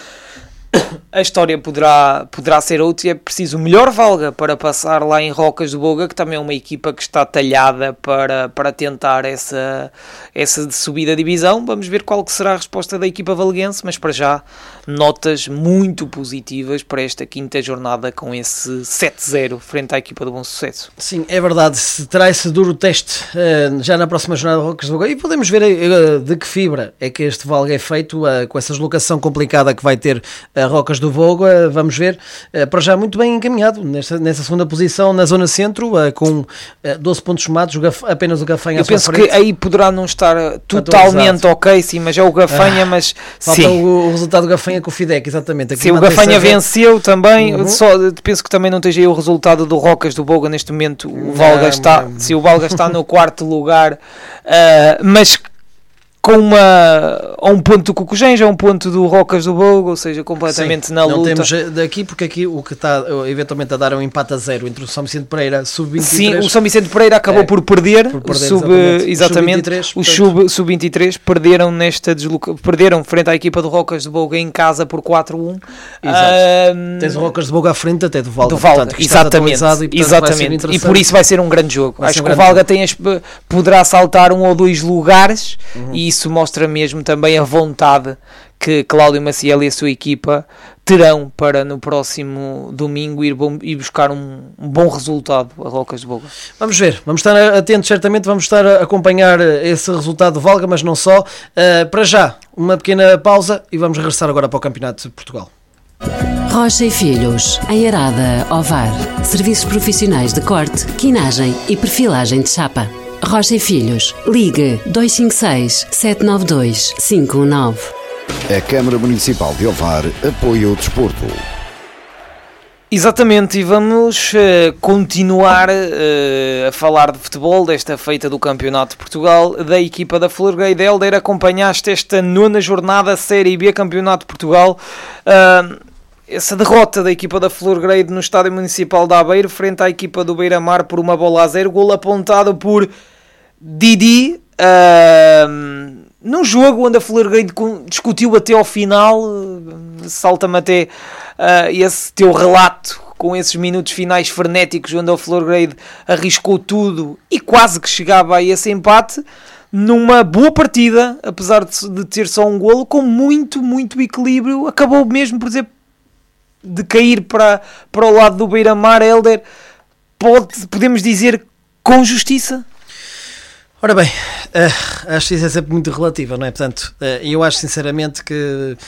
a história poderá, poderá ser outra, e é preciso o melhor Valga para passar lá em Rocas do Bolga, que também é uma equipa que está talhada para, para tentar essa, essa subida de divisão. Vamos ver qual que será a resposta da equipa valguense, mas para já notas muito positivas para esta quinta jornada com esse sete zero frente à equipa do Bom Sucesso. Sim, é verdade, se terá esse duro teste uh, já na próxima jornada de Rocas do Bolga, e podemos ver uh, de que fibra é que este Valga é feito, uh, com essa deslocação complicada que vai ter a uh, Rocas do do Voga, vamos ver, para já muito bem encaminhado nessa, nessa segunda posição na zona centro, com doze pontos somados, apenas o Gafanha à sua frente. Eu penso que aí poderá não estar totalmente ok, sim, mas é o Gafanha, ah, mas falta sim. O, o resultado do Gafanha com o Fidec, exatamente. Aqui sim, o Gafanha venceu também, uhum. só, penso que também não esteja aí o resultado do Rocas do Voga neste momento, o Valga está, se o Valga está no quarto lugar, uh, mas com uma, a um ponto do Cucujém, já um ponto do Rocas do Bogo, ou seja, completamente Sim, na não luta. Não temos daqui, porque aqui o que está eventualmente a dar é um empate a zero entre o São Vicente Pereira sub vinte e três. Sim, o São Vicente Pereira acabou é, por perder, por perder sub, exatamente, exatamente o sub vinte e três perderam nesta desloca, perderam frente à equipa do Rocas do Bogo em casa por quatro a um. Um, Tens o Rocas do Bogo à frente até do Valga, do Valga, portanto, exatamente, e, portanto, exatamente. E por isso vai ser um grande jogo. Vai Acho um que o Valga tem as, poderá saltar um ou dois lugares, uhum. e isso mostra mesmo também a vontade que Cláudio Maciel e a sua equipa terão para no próximo domingo ir, bom, ir buscar um, um bom resultado a Rocas de Boga. Vamos ver, vamos estar atentos, certamente vamos estar a acompanhar esse resultado do Valga, mas não só. Uh, para já, uma pequena pausa e vamos regressar agora para o Campeonato de Portugal. Rocha e Filhos, em Arada, Ovar. Serviços profissionais de corte, quinagem e perfilagem de chapa. Rocha e Filhos, ligue dois cinco seis, sete nove dois, cinco um nove. A Câmara Municipal de Ovar apoia o desporto. Exatamente, e vamos uh, continuar uh, a falar de futebol, desta feita do Campeonato de Portugal, da equipa da Florgueide. Helder, acompanhaste esta nona jornada Série B Campeonato de Portugal. Uh, essa derrota da equipa da Florgueide no Estádio Municipal de Aveiro frente à equipa do Beira-Mar por uma bola a zero, golo apontado por Didi, uh, num jogo onde a Florgueide discutiu até ao final. Uh, salta-me até uh, esse teu relato com esses minutos finais frenéticos onde a Florgueide arriscou tudo e quase que chegava a esse empate, numa boa partida, apesar de, de ter só um golo, com muito, muito equilíbrio. Acabou mesmo, por exemplo, de cair para, para o lado do Beira-Mar. Helder, pode, podemos dizer com justiça? Ora bem, uh, a justiça é sempre muito relativa, não é? Portanto, uh, eu acho sinceramente que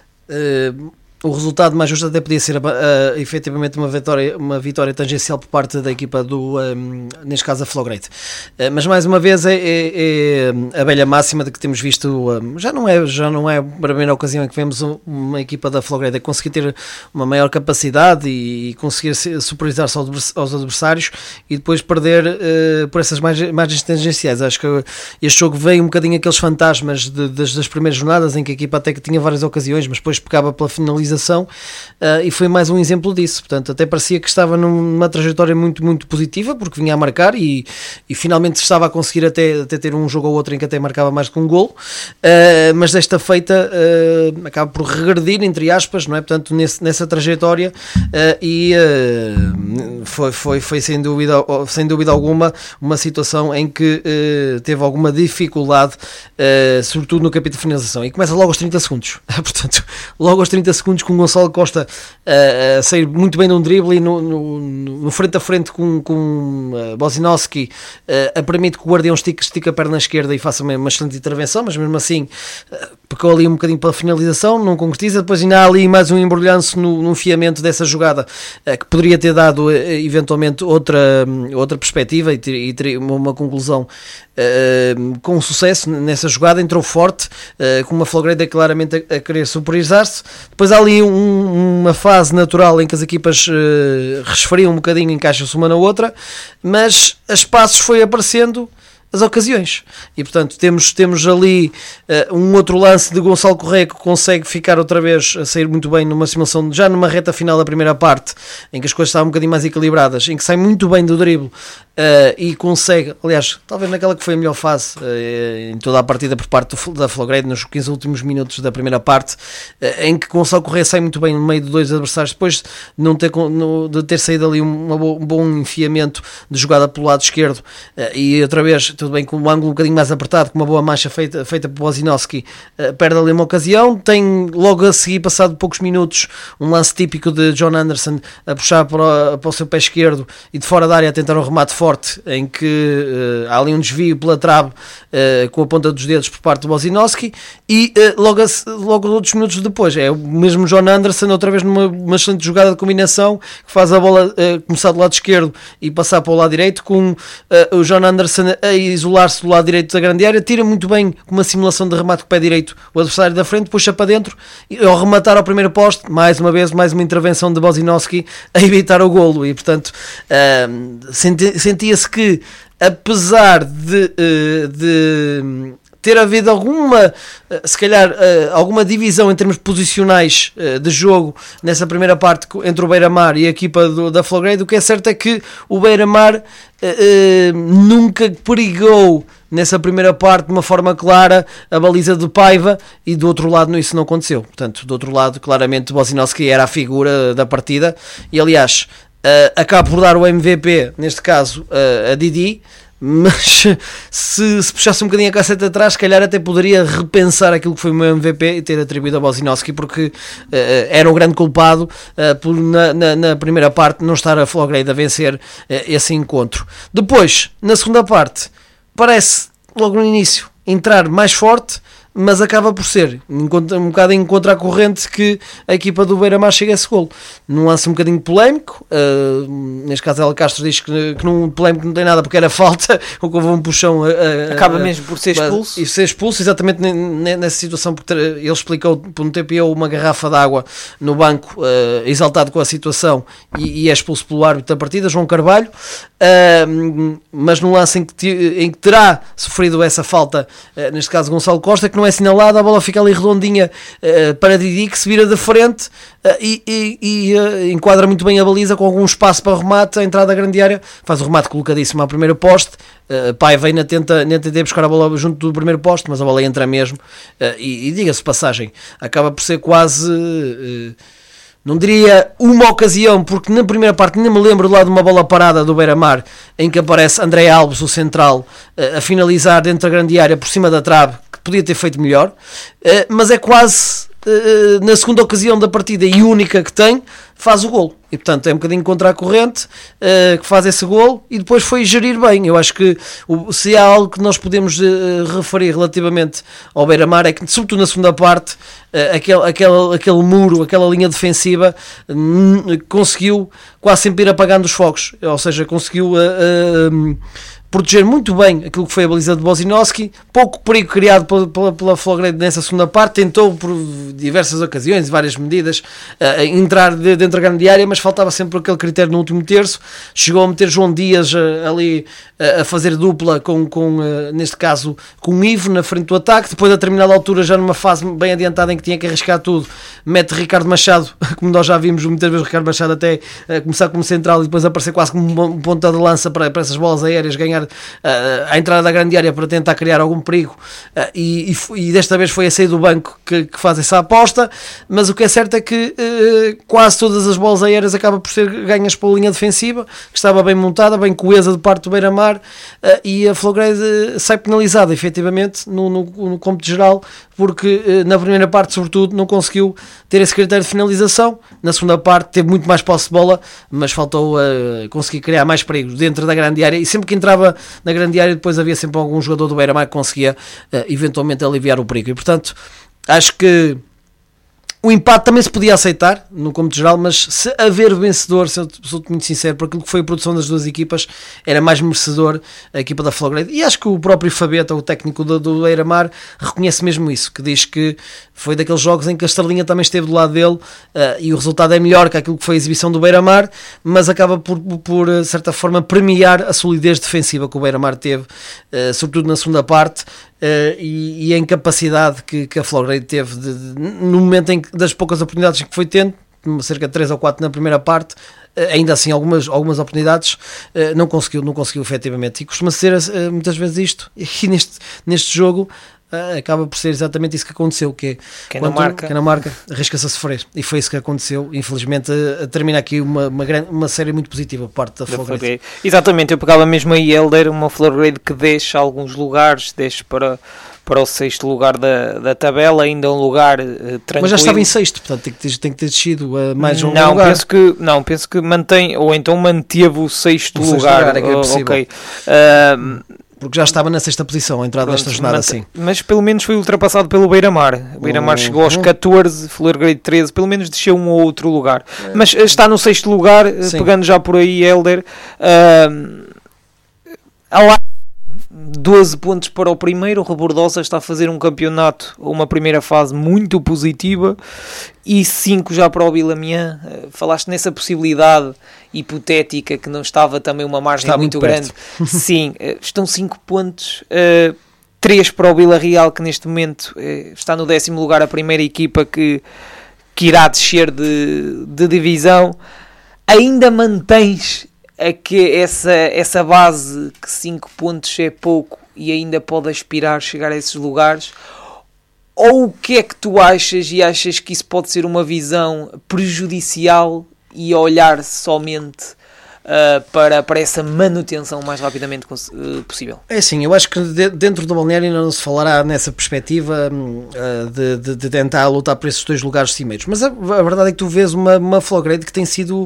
uh, o resultado mais justo até podia ser uh, efetivamente uma vitória, uma vitória tangencial por parte da equipa do, um, neste caso, a Florgueide. Uh, mas mais uma vez é, é, é a velha máxima de que temos visto, um, já, não é, já não é a primeira ocasião em que vemos uma equipa da Florgueide a conseguir ter uma maior capacidade e, e conseguir superiorizar-se aos adversários e depois perder uh, por essas margens tangenciais. Acho que este jogo veio um bocadinho aqueles fantasmas de, das, das primeiras jornadas em que a equipa até que tinha várias ocasiões, mas depois pecava pela finalização. Uh, e foi mais um exemplo disso. Portanto, até parecia que estava numa trajetória muito, muito positiva, porque vinha a marcar e, e finalmente estava a conseguir até, até ter um jogo ou outro em que até marcava mais que um golo, uh, mas desta feita uh, acaba por regredir, entre aspas, não é? Portanto, nesse, nessa trajetória uh, e uh, foi, foi, foi sem dúvida, sem dúvida alguma uma situação em que uh, teve alguma dificuldade, uh, sobretudo no capítulo de finalização, e começa logo aos trinta segundos. Portanto, logo aos trinta segundos com o Gonçalo Costa uh, a sair muito bem num drible e no, no, no frente a frente com, com uh, Bozinowski uh, a permite que o guardião estique, estique a perna esquerda e faça uma, uma excelente intervenção, mas mesmo assim uh, pecou ali um bocadinho pela finalização, não concretiza. Depois ainda há ali mais um embrulhanço no, no fiamento dessa jogada uh, que poderia ter dado uh, eventualmente outra, um, outra perspectiva e ter, e ter uma, uma conclusão uh, com sucesso nessa jogada. Entrou forte, uh, com uma Florgueide claramente a, a querer superiorizar-se. Depois há ali um, uma fase natural em que as equipas uh, resfriam um bocadinho, encaixam-se uma na outra, mas a espaços foi aparecendo as ocasiões. E portanto temos, temos ali uh, um outro lance de Gonçalo Correia que consegue ficar outra vez a sair muito bem numa simulação, já numa reta final da primeira parte, em que as coisas estavam um bocadinho mais equilibradas, em que sai muito bem do drible uh, e consegue, aliás, talvez naquela que foi a melhor fase uh, em toda a partida por parte do, da Florgueide, nos quinze últimos minutos da primeira parte, uh, em que Gonçalo Correia sai muito bem no meio de dois adversários, depois de, não ter, no, de ter saído ali um, um bom enfiamento de jogada pelo lado esquerdo uh, e outra vez tudo bem com um ângulo um bocadinho mais apertado, com uma boa mancha feita, feita por Bozinowski, uh, perde ali uma ocasião. Tem logo a seguir, passado poucos minutos, um lance típico de John Anderson a puxar para o, para o seu pé esquerdo e de fora da área a tentar um remate forte, em que uh, há ali um desvio pela trave uh, com a ponta dos dedos por parte do Bozinowski, e uh, logo, a, logo outros minutos depois é o mesmo John Anderson, outra vez numa uma excelente jogada de combinação, que faz a bola uh, começar do lado esquerdo e passar para o lado direito, com uh, o John Anderson a isolar-se do lado direito da grande área, tira muito bem com uma simulação de remate com o pé direito o adversário da frente, puxa para dentro e ao rematar ao primeiro poste, mais uma vez, mais uma intervenção de Bozinowski a evitar o golo, e portanto uh, senti, sentia-se que apesar de, uh, de ter havido alguma, se calhar, alguma divisão em termos posicionais de jogo nessa primeira parte entre o Beira-Mar e a equipa do, da Flograde, o que é certo é que o Beira-Mar eh, nunca perigou nessa primeira parte de uma forma clara a baliza do Paiva, e do outro lado isso não aconteceu. Portanto, do outro lado, claramente, Bozinowski era a figura da partida, e aliás, eh, acaba por dar o M V P, neste caso, eh, a Didi. Mas se, se puxasse um bocadinho a cassete atrás, se calhar até poderia repensar aquilo que foi o meu M V P e ter atribuído a Bozinowski, porque uh, era o grande culpado uh, por na, na, na primeira parte não estar a Flograde a vencer uh, esse encontro. Depois, na segunda parte, parece logo no início entrar mais forte, mas acaba por ser um bocado em contra a corrente que a equipa do Beira-Mar chega a esse golo. Num lance um bocadinho polémico, uh, neste caso Ela Castro diz que, que não, polémico não tem nada porque era falta, ou que houve um puxão. Uh, acaba uh, mesmo por ser expulso. E ser expulso, exatamente nessa situação, porque ele explicou por um tempo uma garrafa de água no banco, uh, exaltado com a situação, e, e é expulso pelo árbitro da partida, João Carvalho. Uh, mas no lance em que, em que terá sofrido essa falta, uh, neste caso Gonçalo Costa, que não é assinalada, a bola fica ali redondinha uh, para Didi, que se vira de frente uh, e, e, e uh, enquadra muito bem a baliza, com algum espaço para o remate, a entrada da grande área, faz o remate colocadíssimo ao primeiro poste. Uh, Paiva ainda tenta, tenta buscar a bola junto do primeiro poste, mas a bola entra mesmo, uh, e, e diga-se passagem, acaba por ser quase... Uh, não diria uma ocasião, porque na primeira parte nem me lembro lá de uma bola parada do Beira-Mar em que aparece André Alves, o central, a finalizar dentro da grande área por cima da trave, que podia ter feito melhor, mas é quase na segunda ocasião da partida e única que tem, faz o golo. E portanto é um bocadinho contra a corrente uh, que faz esse golo, e depois foi gerir bem. Eu acho que o, se há algo que nós podemos uh, referir relativamente ao Beira-Mar, é que sobretudo na segunda parte uh, aquele, aquele, aquele muro, aquela linha defensiva uh, conseguiu quase sempre ir apagando os fogos, ou seja, conseguiu uh, uh, proteger muito bem aquilo que foi a baliza de Bozinowski, pouco perigo criado pela, pela, pela Flograde nessa segunda parte, tentou por diversas ocasiões e várias medidas uh, entrar de, dentro da grande área, mas faltava sempre aquele critério no último terço. Chegou a meter João Dias uh, ali uh, a fazer dupla com, com uh, neste caso com o Ivo na frente do ataque, depois a determinada altura, já numa fase bem adiantada em que tinha que arriscar tudo, mete Ricardo Machado, como nós já vimos muitas vezes, Ricardo Machado até uh, começar como central e depois aparecer quase como um ponta de lança para, para essas bolas aéreas, ganhar Uh, a entrada da grande área para tentar criar algum perigo, uh, e, e, e desta vez foi a sair do banco que, que faz essa aposta. Mas o que é certo é que uh, quase todas as bolas aéreas acabam por ser ganhas pela linha defensiva, que estava bem montada, bem coesa de parte do Beira-Mar, uh, e a Flograde uh, sai penalizada efetivamente no, no, no cômputo geral, porque uh, na primeira parte sobretudo não conseguiu ter esse critério de finalização. Na segunda parte teve muito mais posse de bola, mas faltou uh, conseguir criar mais perigos dentro da grande área, e sempre que entrava na grande área depois havia sempre algum jogador do Beira-Mar que conseguia uh, eventualmente aliviar o perigo. E portanto acho que o empate também se podia aceitar no cômputo geral, mas se haver vencedor, se eu sou muito sincero, por aquilo que foi a produção das duas equipas, era mais merecedor a equipa da Flograde. E acho que o próprio Fabeta, o técnico do, do Beira-Mar, reconhece mesmo isso, que diz que foi daqueles jogos em que a Estrelinha também esteve do lado dele, uh, e o resultado é melhor que aquilo que foi a exibição do Beira-Mar, mas acaba por, por, de certa forma, premiar a solidez defensiva que o Beira-Mar teve, uh, sobretudo na segunda parte, Uh, e, e a incapacidade que, que a Flograde teve de, de, no momento em que, das poucas oportunidades que foi tendo, cerca de três ou quatro na primeira parte, uh, ainda assim algumas, algumas oportunidades, uh, não conseguiu, não conseguiu efetivamente. E costuma ser uh, muitas vezes isto, e neste, neste jogo acaba por ser exatamente isso que aconteceu, que é quem não marca, quem não marca arrisca-se a sofrer, e foi isso que aconteceu. Infelizmente termina aqui uma, uma, grande, uma série muito positiva por parte da Florgrade. Exatamente, eu pegava mesmo aí, Helder, uma Florgrade que deixa alguns lugares, deixa para, para o sexto lugar da, da tabela, ainda um lugar uh, tranquilo. Mas já estava em sexto, portanto tem que ter, tem que ter descido a mais um não, lugar. Penso que, não, penso que mantém, ou então manteve o sexto o lugar. Sexto lugar é que é possível. Ok. Uh, Porque já estava na sexta posição, a entrada desta jornada assim. Mas pelo menos foi ultrapassado pelo Beira-Mar. O Beira-Mar uhum. chegou aos catorze, Florgrade treze, pelo menos desceu um ou outro lugar. É. Mas está no sexto lugar, sim. Pegando já por aí, Helder. Uh, lá doze pontos para o primeiro. O Rebordosa está a fazer um campeonato, uma primeira fase muito positiva, e cinco já para o Vilamian. Uh, falaste nessa possibilidade hipotética que não estava também uma margem está muito, muito grande. Sim, uh, estão cinco pontos, uh, três para o Villarreal, que neste momento uh, está no décimo lugar, a primeira equipa que, que irá descer de, de divisão. Ainda mantens a que essa, essa base, que cinco pontos é pouco e ainda pode aspirar chegar a esses lugares? Ou o que é que tu achas, e achas que isso pode ser uma visão prejudicial e olhar somente uh, para, para essa manutenção o mais rapidamente uh, possível? É assim, eu acho que de, dentro do balneário ainda não se falará nessa perspectiva uh, de, de, de tentar lutar por esses dois lugares cimeiros, mas a, a verdade é que tu vês uma, uma Florgrade que tem sido,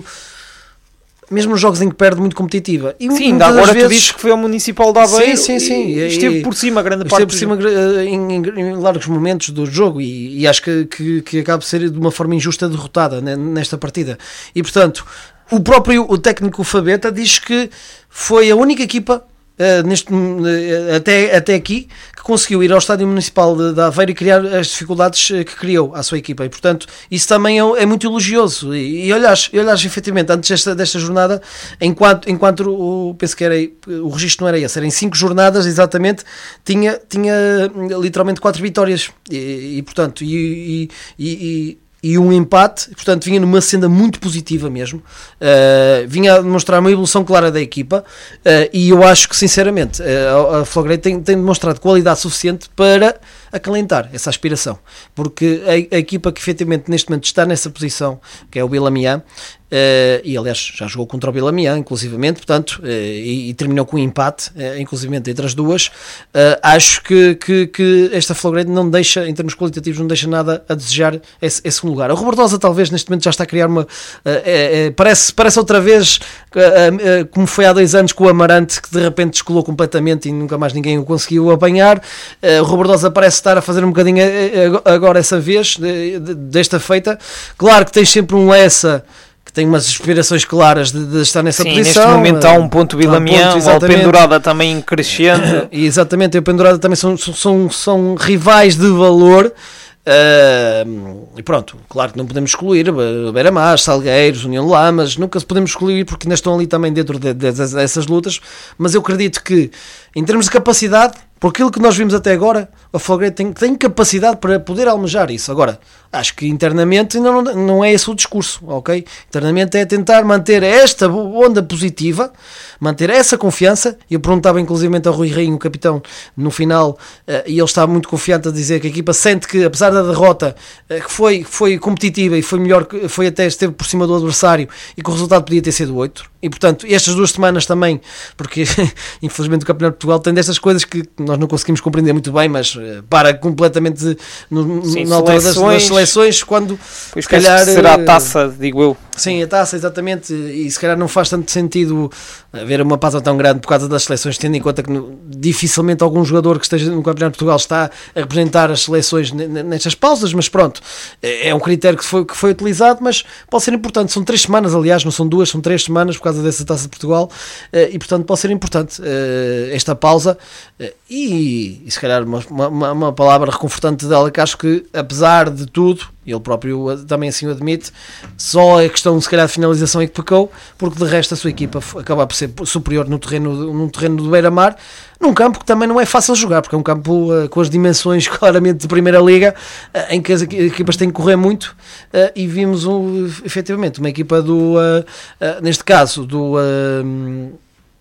mesmo nos jogos em que perde, muito competitiva. E sim, ainda agora vezes... tu dizes que foi ao Municipal de Aveiro. Sim, sim, sim. E esteve e, por cima grande parte. Esteve por cima em, em, em largos momentos do jogo, e, e acho que, que, que acaba de ser de uma forma injusta derrotada nesta partida. E portanto, o próprio o técnico Fabetta diz que foi a única equipa Uh, neste, uh, até, até aqui que conseguiu ir ao Estádio Municipal de, de Aveiro e criar as dificuldades que criou à sua equipa, e portanto isso também é, é muito elogioso. E, e olhas, olhas efetivamente, antes desta, desta jornada, enquanto, enquanto o, penso que era, o registro não era esse, era em cinco jornadas exatamente, tinha, tinha literalmente quatro vitórias e, e portanto e, e, e e um empate, portanto vinha numa senda muito positiva mesmo, uh, vinha a demonstrar uma evolução clara da equipa, uh, e eu acho que sinceramente uh, a Florgrade tem, tem demonstrado qualidade suficiente para acalentar essa aspiração, porque a, a equipa que efetivamente neste momento está nessa posição, que é o Vilamian, Uh, e aliás já jogou contra o Vilamian inclusivamente, portanto, uh, e, e terminou com um empate, uh, inclusivamente entre as duas. Uh, acho que, que, que esta Florgrade não deixa, em termos qualitativos, não deixa nada a desejar esse, esse segundo lugar. A Rebordosa talvez neste momento já está a criar uma, uh, uh, uh, parece, parece outra vez uh, uh, uh, como foi há dois anos com o Amarante, que de repente descolou completamente e nunca mais ninguém o conseguiu apanhar. Uh, o Rebordosa parece estar a fazer um bocadinho uh, agora essa vez, de, de, desta feita. Claro que tens sempre um Lessa que tem umas inspirações claras de, de estar nessa sim, posição. Neste momento há um ponto Vilamian, um o Pendurada também crescendo. E exatamente, o Pendurada também são, são, são rivais de valor. Uh, e pronto, claro que não podemos excluir Beira-Mar, Salgueiros, União de Lamas, nunca se podemos excluir porque ainda estão ali também dentro de, de, de, dessas lutas, mas eu acredito que em termos de capacidade, por aquilo que nós vimos até agora, a Florgrade tem, tem capacidade para poder almejar isso. Agora, acho que internamente ainda não, não é esse o discurso, ok? Internamente é tentar manter esta onda positiva, manter essa confiança. Eu perguntava inclusivamente ao Rui Rainho, o capitão, no final, uh, e ele está muito confiante a dizer que a equipa sente que, apesar da derrota, uh, que foi, foi competitiva e foi melhor, foi até esteve por cima do adversário, e que o resultado podia ter sido outro. E portanto, estas duas semanas também, porque infelizmente o Campeonato de Portugal tem destas coisas que nós não conseguimos compreender muito bem, mas uh, para completamente no, sim, na altura das, das seleções, quando pois se calhar será a taça, digo eu. Sim, a taça, exatamente, e se calhar não faz tanto sentido haver uma pausa tão grande por causa das seleções, tendo em conta que dificilmente algum jogador que esteja no Campeonato de Portugal está a representar as seleções nestas pausas, mas pronto, é um critério que foi, que foi utilizado, mas pode ser importante. São três semanas, aliás, não são duas, são três semanas por causa dessa taça de Portugal, e portanto pode ser importante esta pausa, e, e se calhar uma, uma, uma palavra reconfortante dela, que acho que apesar de tudo, ele próprio também assim o admite, só a questão se calhar de finalização é que pecou, porque de resto a sua equipa acaba por ser superior no terreno, no terreno do Beira-Mar, num campo que também não é fácil jogar, porque é um campo uh, com as dimensões claramente de Primeira Liga, uh, em que as equipas têm que correr muito, uh, e vimos um, efetivamente uma equipa do, uh, uh, neste caso do... Uh,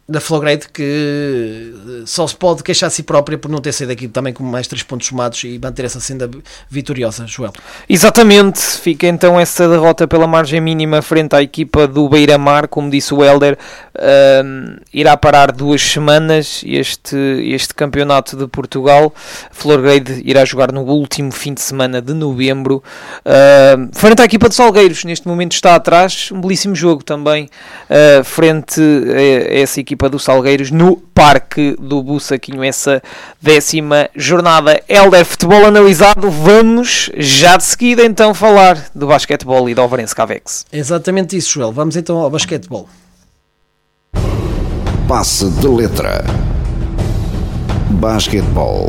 da Florgrade, que só se pode queixar a si própria por não ter saído aqui também com mais três pontos somados e manter essa senda vitoriosa, Joel. Exatamente, fica então essa derrota pela margem mínima frente à equipa do Beira-Mar. Como disse o Hélder, uh, irá parar duas semanas este, este campeonato de Portugal. Florgrade irá jogar no último fim de semana de novembro, uh, frente à equipa de Salgueiros. Neste momento está atrás, um belíssimo jogo também, uh, frente a essa equipa equipa do Salgueiros no Parque do Bussaquinho, essa décima jornada. Hélder, futebol analisado, vamos já de seguida então falar do basquetebol e da Ovarense Cavex. Exatamente isso, Joel. Vamos então ao basquetebol. Passe de letra. Basquetebol.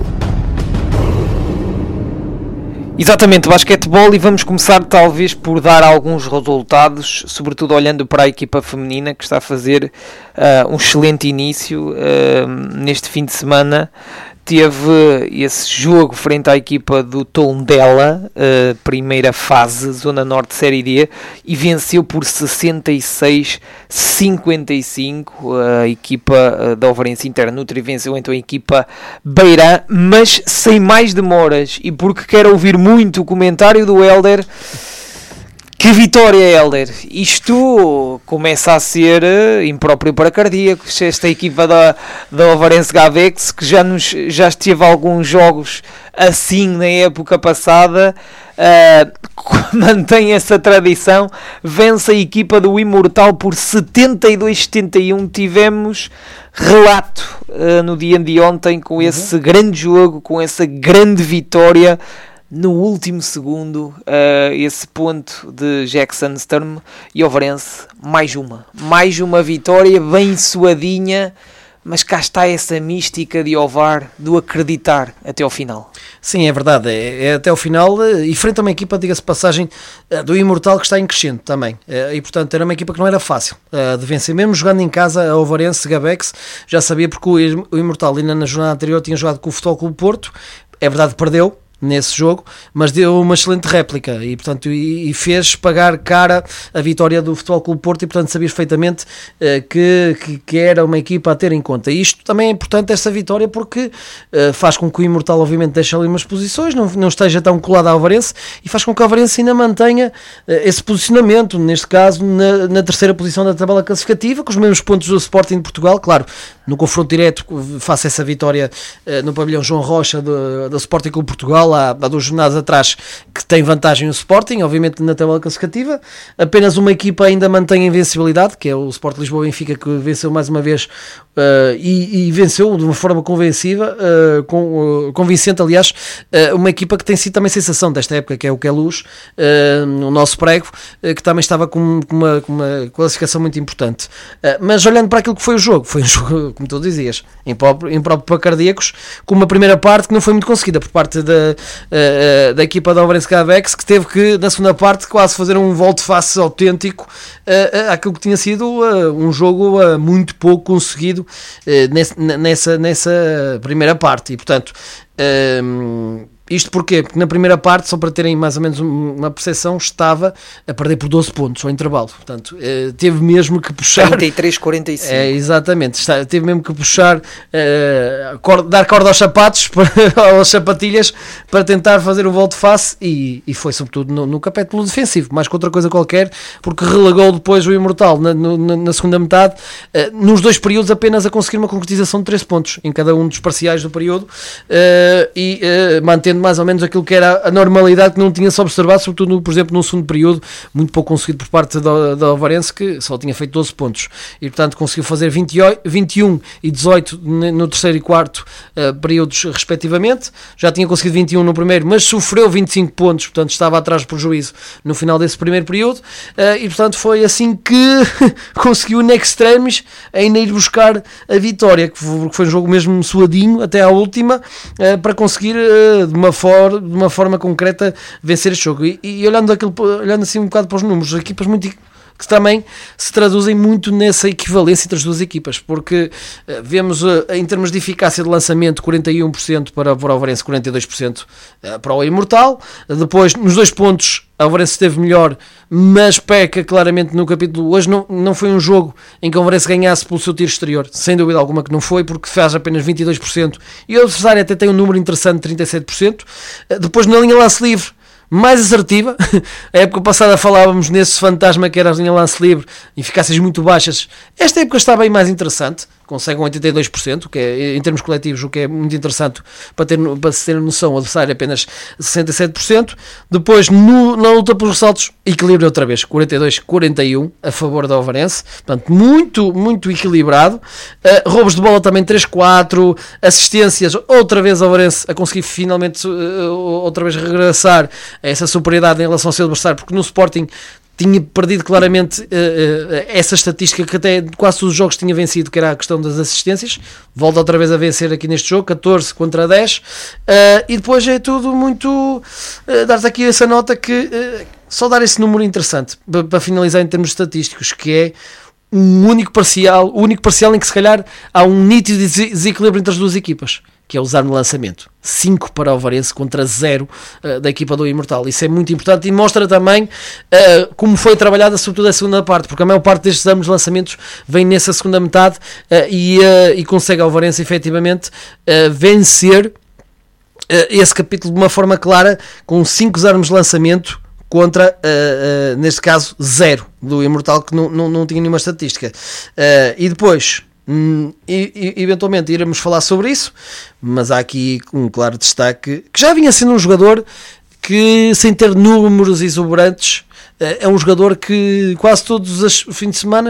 Exatamente, basquetebol, e vamos começar talvez por dar alguns resultados, sobretudo olhando para a equipa feminina, que está a fazer uh, um excelente início uh, neste fim de semana. Teve esse jogo frente à equipa do Tondela, uh, primeira fase, Zona Norte Série D, e venceu por sessenta e seis a cinquenta e cinco. A equipa da Ovarense Internutri venceu então a equipa Beirã, mas sem mais demoras, e porque quero ouvir muito o comentário do Hélder. Que vitória, Hélder! Isto começa a ser impróprio para cardíacos. Esta equipa da, da Ovarense Cavex, que já, nos, já esteve alguns jogos assim na época passada, uh, mantém essa tradição, vence a equipa do Imortal por setenta e dois a setenta e um. Tivemos relato uh, no dia de ontem com esse uhum. grande jogo, com essa grande vitória. No último segundo, uh, esse ponto de Jackson Sturm, e Ovarense, mais uma. Mais uma vitória bem suadinha, mas cá está essa mística de Ovar, do acreditar até ao final. Sim, é verdade, é, é até ao final, e frente a uma equipa, diga-se de passagem, do Imortal, que está em crescendo também, e portanto era uma equipa que não era fácil de vencer, mesmo jogando em casa. A Ovarense Cavex já sabia, porque o Imortal ainda na jornada anterior tinha jogado com o Futebol Clube Porto, é verdade, perdeu nesse jogo, mas deu uma excelente réplica e, portanto, e, e fez pagar cara a vitória do Futebol Clube Porto, e portanto sabia perfeitamente uh, que, que, que era uma equipa a ter em conta. E isto também é importante, esta vitória, porque uh, faz com que o Imortal obviamente deixe ali umas posições, não, não esteja tão colado ao Ovarense, e faz com que o Ovarense ainda mantenha uh, esse posicionamento, neste caso na, na terceira posição da tabela classificativa, com os mesmos pontos do Sporting de Portugal. Claro, no confronto direto face a essa vitória uh, no pavilhão João Rocha do, do Sporting Clube Portugal há, há duas jornadas atrás, que tem vantagem o Sporting, obviamente na tabela classificativa. Apenas uma equipa ainda mantém a invencibilidade, que é o Sport Lisboa Benfica, que venceu mais uma vez uh, e, e venceu de uma forma convenciva, uh, com, uh, convincente, aliás, uh, uma equipa que tem sido também sensação desta época, que é o Queluz, uh, o nosso prego, uh, que também estava com, com, uma, com uma classificação muito importante. Uh, mas olhando para aquilo que foi o jogo, foi um jogo, como tu dizias, impróprio, impróprio para cardíacos, com uma primeira parte que não foi muito conseguida por parte da, uh, da equipa da Ovarense Cavex, que teve que, na segunda parte, quase fazer um volte-face autêntico uh, àquilo que tinha sido uh, um jogo uh, muito pouco conseguido uh, nesse, nessa, nessa primeira parte. E, portanto, uh, isto porquê? Porque na primeira parte, só para terem mais ou menos uma percepção, estava a perder por doze pontos ao intervalo. Portanto, eh, teve mesmo que puxar... trinta e três a quarenta e cinco. É, exatamente. Está, teve mesmo que puxar, eh, corda, dar corda aos sapatos, para, às sapatilhas, para tentar fazer o volte-face, e, e foi sobretudo no, no capítulo defensivo, mais que outra coisa qualquer, porque relegou depois o Imortal na, na, na segunda metade, eh, nos dois períodos apenas a conseguir uma concretização de treze pontos em cada um dos parciais do período, eh, e eh, mantendo mais ou menos aquilo que era a normalidade que não tinha-se observado, sobretudo, no, por exemplo, no segundo período, muito pouco conseguido por parte da, da Ovarense, que só tinha feito doze pontos, e portanto conseguiu fazer vinte e um e dezoito no terceiro e quarto uh, períodos respectivamente. Já tinha conseguido vinte e um no primeiro, mas sofreu vinte e cinco pontos, portanto estava atrás de prejuízo no final desse primeiro período, uh, e portanto foi assim que conseguiu in extremis ainda ir buscar a vitória, que foi, que foi um jogo mesmo suadinho até à última, uh, para conseguir uh, de uma For, de uma forma concreta vencer este jogo. E, e olhando, aquilo, olhando assim um bocado para os números, equipas muito que também se traduzem muito nessa equivalência entre as duas equipas, porque uh, vemos uh, em termos de eficácia de lançamento quarenta e um por cento para, para o Ovarense, quarenta e dois por cento uh, para o Imortal. Uh, depois nos dois pontos a Ovarense esteve melhor, mas peca claramente no capítulo. Hoje não, não foi um jogo em que o Ovarense ganhasse pelo seu tiro exterior, sem dúvida alguma que não foi, porque faz apenas vinte e dois por cento e o adversário até tem um número interessante de trinta e sete por cento. Uh, depois na linha lance livre mais assertiva. A época passada falávamos nesse fantasma que era a linha lance livre, eficácias muito baixas. Esta época está bem mais interessante, consegue um oitenta e dois por cento, que é, em termos coletivos, o que é muito interessante para, ter, para se ter noção, o adversário apenas sessenta e sete por cento. Depois, no, na luta pelos ressaltos, equilíbrio outra vez, quarenta e dois a quarenta e um a favor da Ovarense, portanto, muito, muito equilibrado. Uh, roubos de bola também três quatro, assistências, outra vez a Ovarense a conseguir finalmente uh, outra vez regressar a essa superioridade em relação ao seu adversário, porque no Sporting tinha perdido claramente uh, uh, essa estatística que até quase todos os jogos tinha vencido, que era a questão das assistências. Volta outra vez a vencer aqui neste jogo, catorze contra dez, uh, e depois é tudo muito uh, dar-te aqui essa nota que uh, só dar esse número interessante para, para finalizar em termos estatísticos, que é um único parcial, o único parcial em que se calhar há um nítido desequilíbrio entre as duas equipas, que é usar no lançamento. cinco para o Ovarense contra zero uh, da equipa do Imortal. Isso é muito importante e mostra também uh, como foi trabalhada sobretudo a segunda parte, porque a maior parte destes ambos lançamentos vem nessa segunda metade uh, e, uh, e consegue a Ovarense efetivamente uh, vencer uh, esse capítulo de uma forma clara, com cinco armas de lançamento contra, uh, uh, neste caso, zero do Imortal, que não, não, não tinha nenhuma estatística. Uh, e depois... Hum, e, e, eventualmente iremos falar sobre isso, mas há aqui um claro destaque que já vinha sendo um jogador que, sem ter números exuberantes, é um jogador que quase todos os fins de semana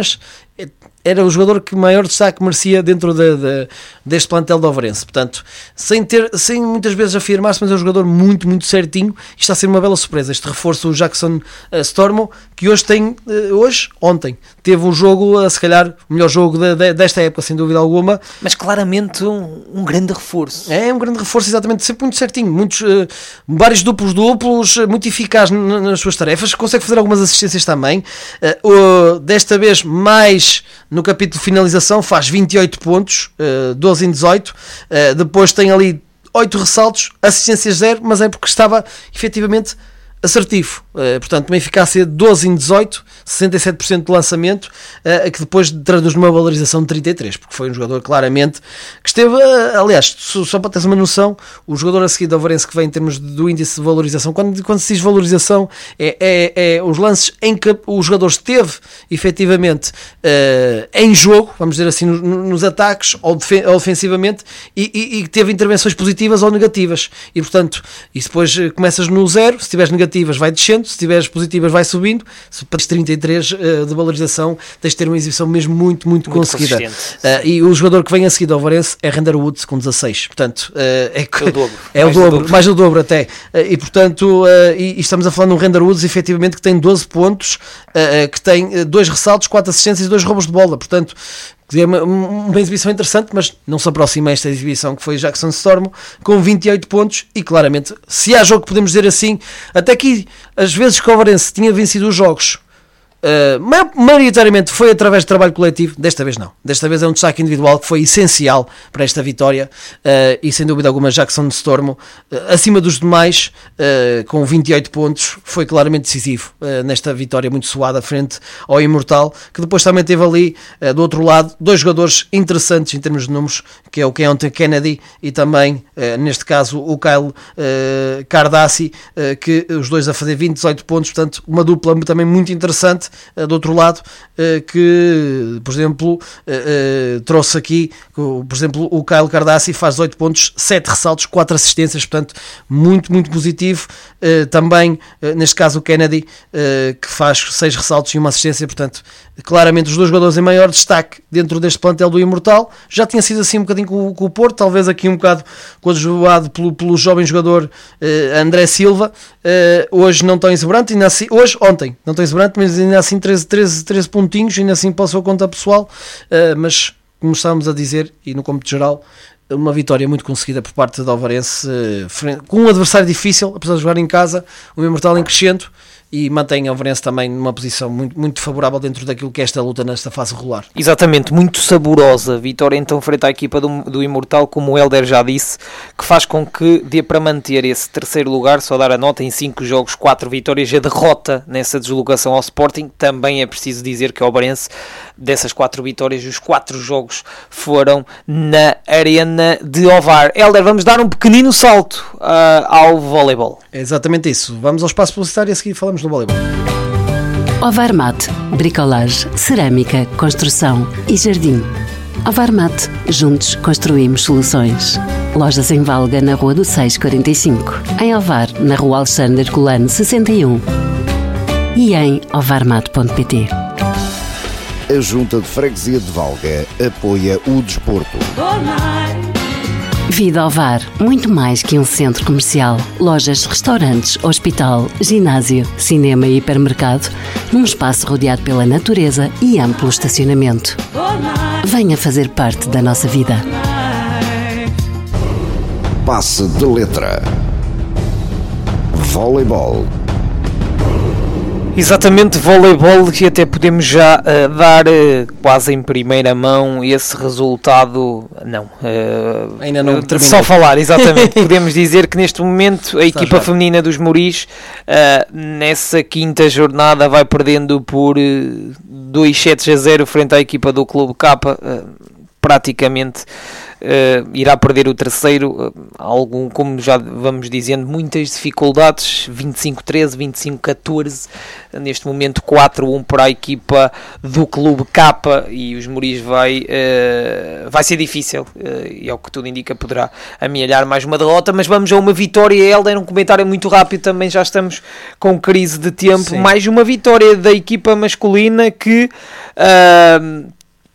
era o jogador que maior destaque merecia dentro de, de, deste plantel do Ovarense. Portanto, sem, ter, sem muitas vezes afirmar-se, mas é um jogador muito, muito certinho e está a ser uma bela surpresa. Este reforço, o Jackson uh, Stormo, que hoje tem, uh, hoje, ontem, teve um jogo, uh, se calhar, o melhor jogo de, de, desta época, sem dúvida alguma. Mas claramente um, um grande reforço. É um grande reforço, exatamente, sempre muito certinho. Muitos, uh, vários duplos-duplos, uh, muito eficaz n- nas suas tarefas, consegue fazer algumas assistências também. Uh, uh, desta vez, mais... No capítulo de finalização faz vinte e oito pontos, uh, doze em dezoito, uh, depois tem ali oito ressaltos, assistências zero, mas é porque estava efetivamente assertivo, uh, portanto uma eficácia de doze em dezoito, sessenta e sete por cento de lançamento, uh, que depois traduz numa valorização de trinta e três, porque foi um jogador claramente que esteve, uh, aliás, só, só para teres uma noção, o jogador a seguir do Ovarense que vem em termos do índice de valorização, quando, quando se diz valorização, é, é, é os lances em que o jogador esteve efetivamente uh, em jogo, vamos dizer assim, nos, nos ataques ou, defen- ou defensivamente, e, e, e teve intervenções positivas ou negativas, e portanto, e depois uh, começas no zero, se tiveres negativas vai descendo, se tiveres positivas vai subindo, se para trinta e três uh, de valorização tens de ter uma exibição mesmo muito, muito, muito conseguida. Uh, e o jogador que vem a seguir ao Ovarense é Render Woods com dezasseis, portanto uh, é, é o dobro, é mais, o dobro, dobro. mais do dobro até, uh, e portanto uh, e, e estamos a falar de um Render Woods efetivamente que tem doze pontos, uh, que tem dois ressaltos, quatro assistências e dois roubos de bola, portanto é uma, uma exibição interessante, mas não se aproxima esta exibição que foi Jackson Stormo com vinte e oito pontos. E claramente, se há jogo que podemos dizer assim, até aqui as vezes que o Ovarense tinha vencido os jogos Uh, maioritariamente foi através de trabalho coletivo. Desta vez não, desta vez é um destaque individual que foi essencial para esta vitória, uh, e sem dúvida alguma Jackson Stormo, uh, acima dos demais, uh, com vinte e oito pontos, foi claramente decisivo uh, nesta vitória muito suada frente ao Imortal, que depois também teve ali uh, do outro lado dois jogadores interessantes em termos de números, que é o Keontae Kennedy e também uh, neste caso o Kyle uh, Cardassi, uh, que os dois a fazer vinte e dezoito pontos, portanto uma dupla também muito interessante. Do outro lado, que por exemplo trouxe aqui, por exemplo, o Kyle Cardassi faz oito pontos, sete ressaltos, quatro assistências, portanto muito, muito positivo. Também neste caso o Kennedy, que faz seis ressaltos e uma assistência, portanto claramente os dois jogadores em maior destaque dentro deste plantel do Imortal. Já tinha sido assim um bocadinho com, com o Porto, talvez aqui um bocado coadjuvado pelo, pelo jovem jogador André Silva, hoje não tão exuberante, ainda assim, hoje, ontem não tão exuberante, mas ainda assim treze, treze, treze pontinhos, ainda assim para a sua conta pessoal, uh, mas como estávamos a dizer, e no cômputo geral, uma vitória muito conseguida por parte da Ovarense, uh, frente, com um adversário difícil, apesar de jogar em casa, o Imortal em crescendo, e mantém a Ovarense também numa posição muito, muito favorável dentro daquilo que é esta luta nesta fase regular. Exatamente, muito saborosa. Vitória então frente à equipa do, do Imortal, como o Helder já disse, que faz com que dê para manter esse terceiro lugar, só dar a nota em cinco jogos, quatro vitórias, a derrota nessa deslocação ao Sporting. Também é preciso dizer que o Ovarense, dessas quatro vitórias, os quatro jogos foram na Arena de Ovar. Helder, vamos dar um pequenino salto uh, ao voleibol. É exatamente isso. Vamos ao espaço publicitário e a seguir falamos do voleibol. Ovarmat, bricolagem, cerâmica, construção e jardim. Ovarmat, juntos construímos soluções. Lojas em Valga, na Rua do seis quarenta e cinco. Em Ovar, na Rua Alexandre Colano, sessenta e um. E em ovarmat ponto pt. A Junta de Freguesia de Valga apoia o desporto. Vida Ovar, muito mais que um centro comercial. Lojas, restaurantes, hospital, ginásio, cinema e hipermercado, num espaço rodeado pela natureza e amplo estacionamento. Venha fazer parte da nossa vida. Passe de letra. Voleibol. Exatamente, voleibol, e até podemos já uh, dar uh, quase em primeira mão esse resultado. Não, uh, ainda não uh, terminou. Só falar, exatamente. Podemos dizer que neste momento a Está equipa já. feminina dos Moris, uh, nessa quinta jornada, vai perdendo por uh, dois sets a zero frente à equipa do Clube K. Uh, praticamente Uh, irá perder o terceiro, uh, algum, como já vamos dizendo, muitas dificuldades, vinte e cinco a treze, vinte e cinco a catorze, uh, neste momento quatro a um para a equipa do Clube K, e os Moris vai, uh, vai ser difícil, uh, e ao que tudo indica poderá amealhar mais uma derrota, mas vamos a uma vitória. Helder, um comentário muito rápido, também já estamos com crise de tempo. Sim. Mais uma vitória da equipa masculina que uh,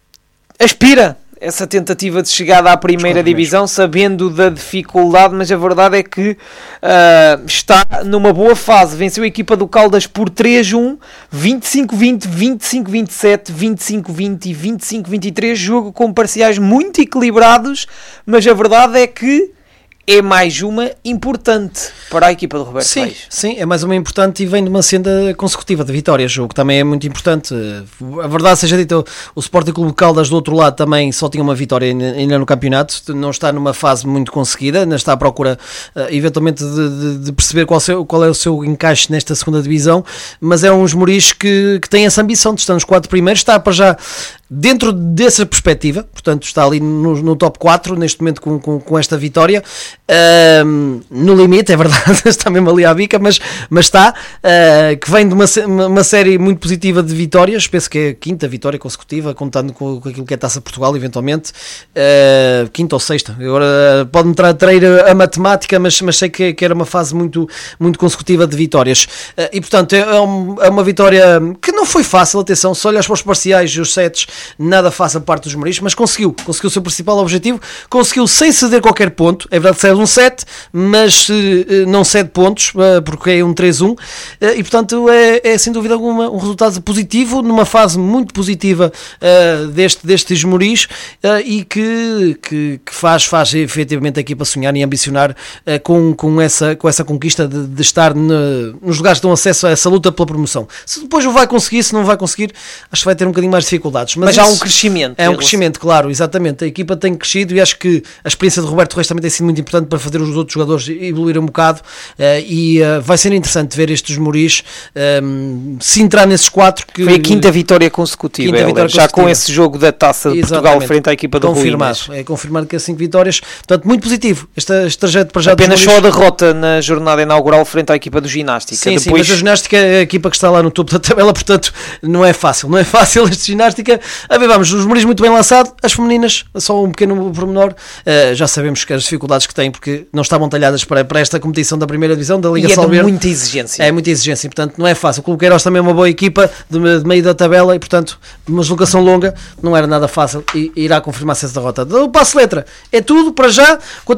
aspira essa tentativa de chegada à primeira divisão, sabendo da dificuldade, mas a verdade é que uh, está numa boa fase. Venceu a equipa do Caldas por três a um, vinte e cinco a vinte, vinte e cinco a vinte e sete, vinte e cinco a vinte e vinte e cinco a vinte e três, jogo com parciais muito equilibrados, mas a verdade é que é mais uma importante para a equipa do Roberto sim, Reis. Sim, é mais uma importante e vem de uma senda consecutiva de vitórias, o que também é muito importante. A verdade seja dita, o Sporting Clube de Caldas do outro lado também só tinha uma vitória ainda no campeonato, não está numa fase muito conseguida, ainda está à procura uh, eventualmente de, de, de perceber qual, seu, qual é o seu encaixe nesta segunda divisão, mas é uns Moris que, que têm essa ambição de estar nos quatro primeiros, está para já dentro dessa perspectiva, portanto está ali no, no top quatro neste momento com, com, com esta vitória. Um, no limite, é verdade, está mesmo ali à bica, mas, mas está, uh, que vem de uma, uma série muito positiva de vitórias, penso que é a quinta vitória consecutiva, contando com, com aquilo que é a Taça Portugal, eventualmente, uh, quinta ou sexta, agora pode-me trair a, a matemática, mas, mas sei que, que era uma fase muito, muito consecutiva de vitórias, uh, e portanto é, um, é uma vitória que não foi fácil, atenção, se olhas para os parciais e os sets, nada fácil a parte dos Moris, mas conseguiu, conseguiu o seu principal objetivo, conseguiu sem ceder qualquer ponto, é verdade que cede um sete, mas uh, não cede pontos, uh, porque é um três a um, uh, e portanto é, é sem dúvida alguma um resultado positivo, numa fase muito positiva uh, deste, destes Moris, uh, e que, que, que faz, faz efetivamente a equipa sonhar e ambicionar uh, com, com, essa, com essa conquista de, de estar ne, nos lugares que dão acesso a essa luta pela promoção. Se depois o vai conseguir, se não vai conseguir, acho que vai ter um bocadinho mais de dificuldades. Mas, mas há um crescimento. É um crescimento, claro, exatamente. A equipa tem crescido e acho que a experiência de Roberto Reis também tem sido muito importante para fazer os outros jogadores evoluir um bocado, uh, e uh, vai ser interessante ver estes Moris um, se entrar nesses quatro. Que... Foi a quinta vitória consecutiva, quinta vitória já consecutiva. Com esse jogo da Taça de exatamente. Portugal frente à equipa do confirmado, Ruínas. É confirmado que é cinco vitórias, portanto muito positivo este, este trajeto para já. Apenas só a derrota na jornada inaugural frente à equipa do Ginástica. Sim, Depois... sim, mas a Ginástica é a equipa que está lá no topo da tabela, portanto não é fácil, não é fácil este Ginástica. A ver, vamos, os Moris muito bem lançado, as femininas, só um pequeno pormenor, uh, já sabemos que as dificuldades que têm, porque não estavam talhadas para, para esta competição da primeira divisão, da Liga e é Salveiro. É muita exigência. É muita exigência, portanto não é fácil. O Clube Queiroz também é uma boa equipa de, de meio da tabela e, portanto, uma deslocação longa não era nada fácil e irá confirmar-se essa derrota. O passo letra é tudo para já.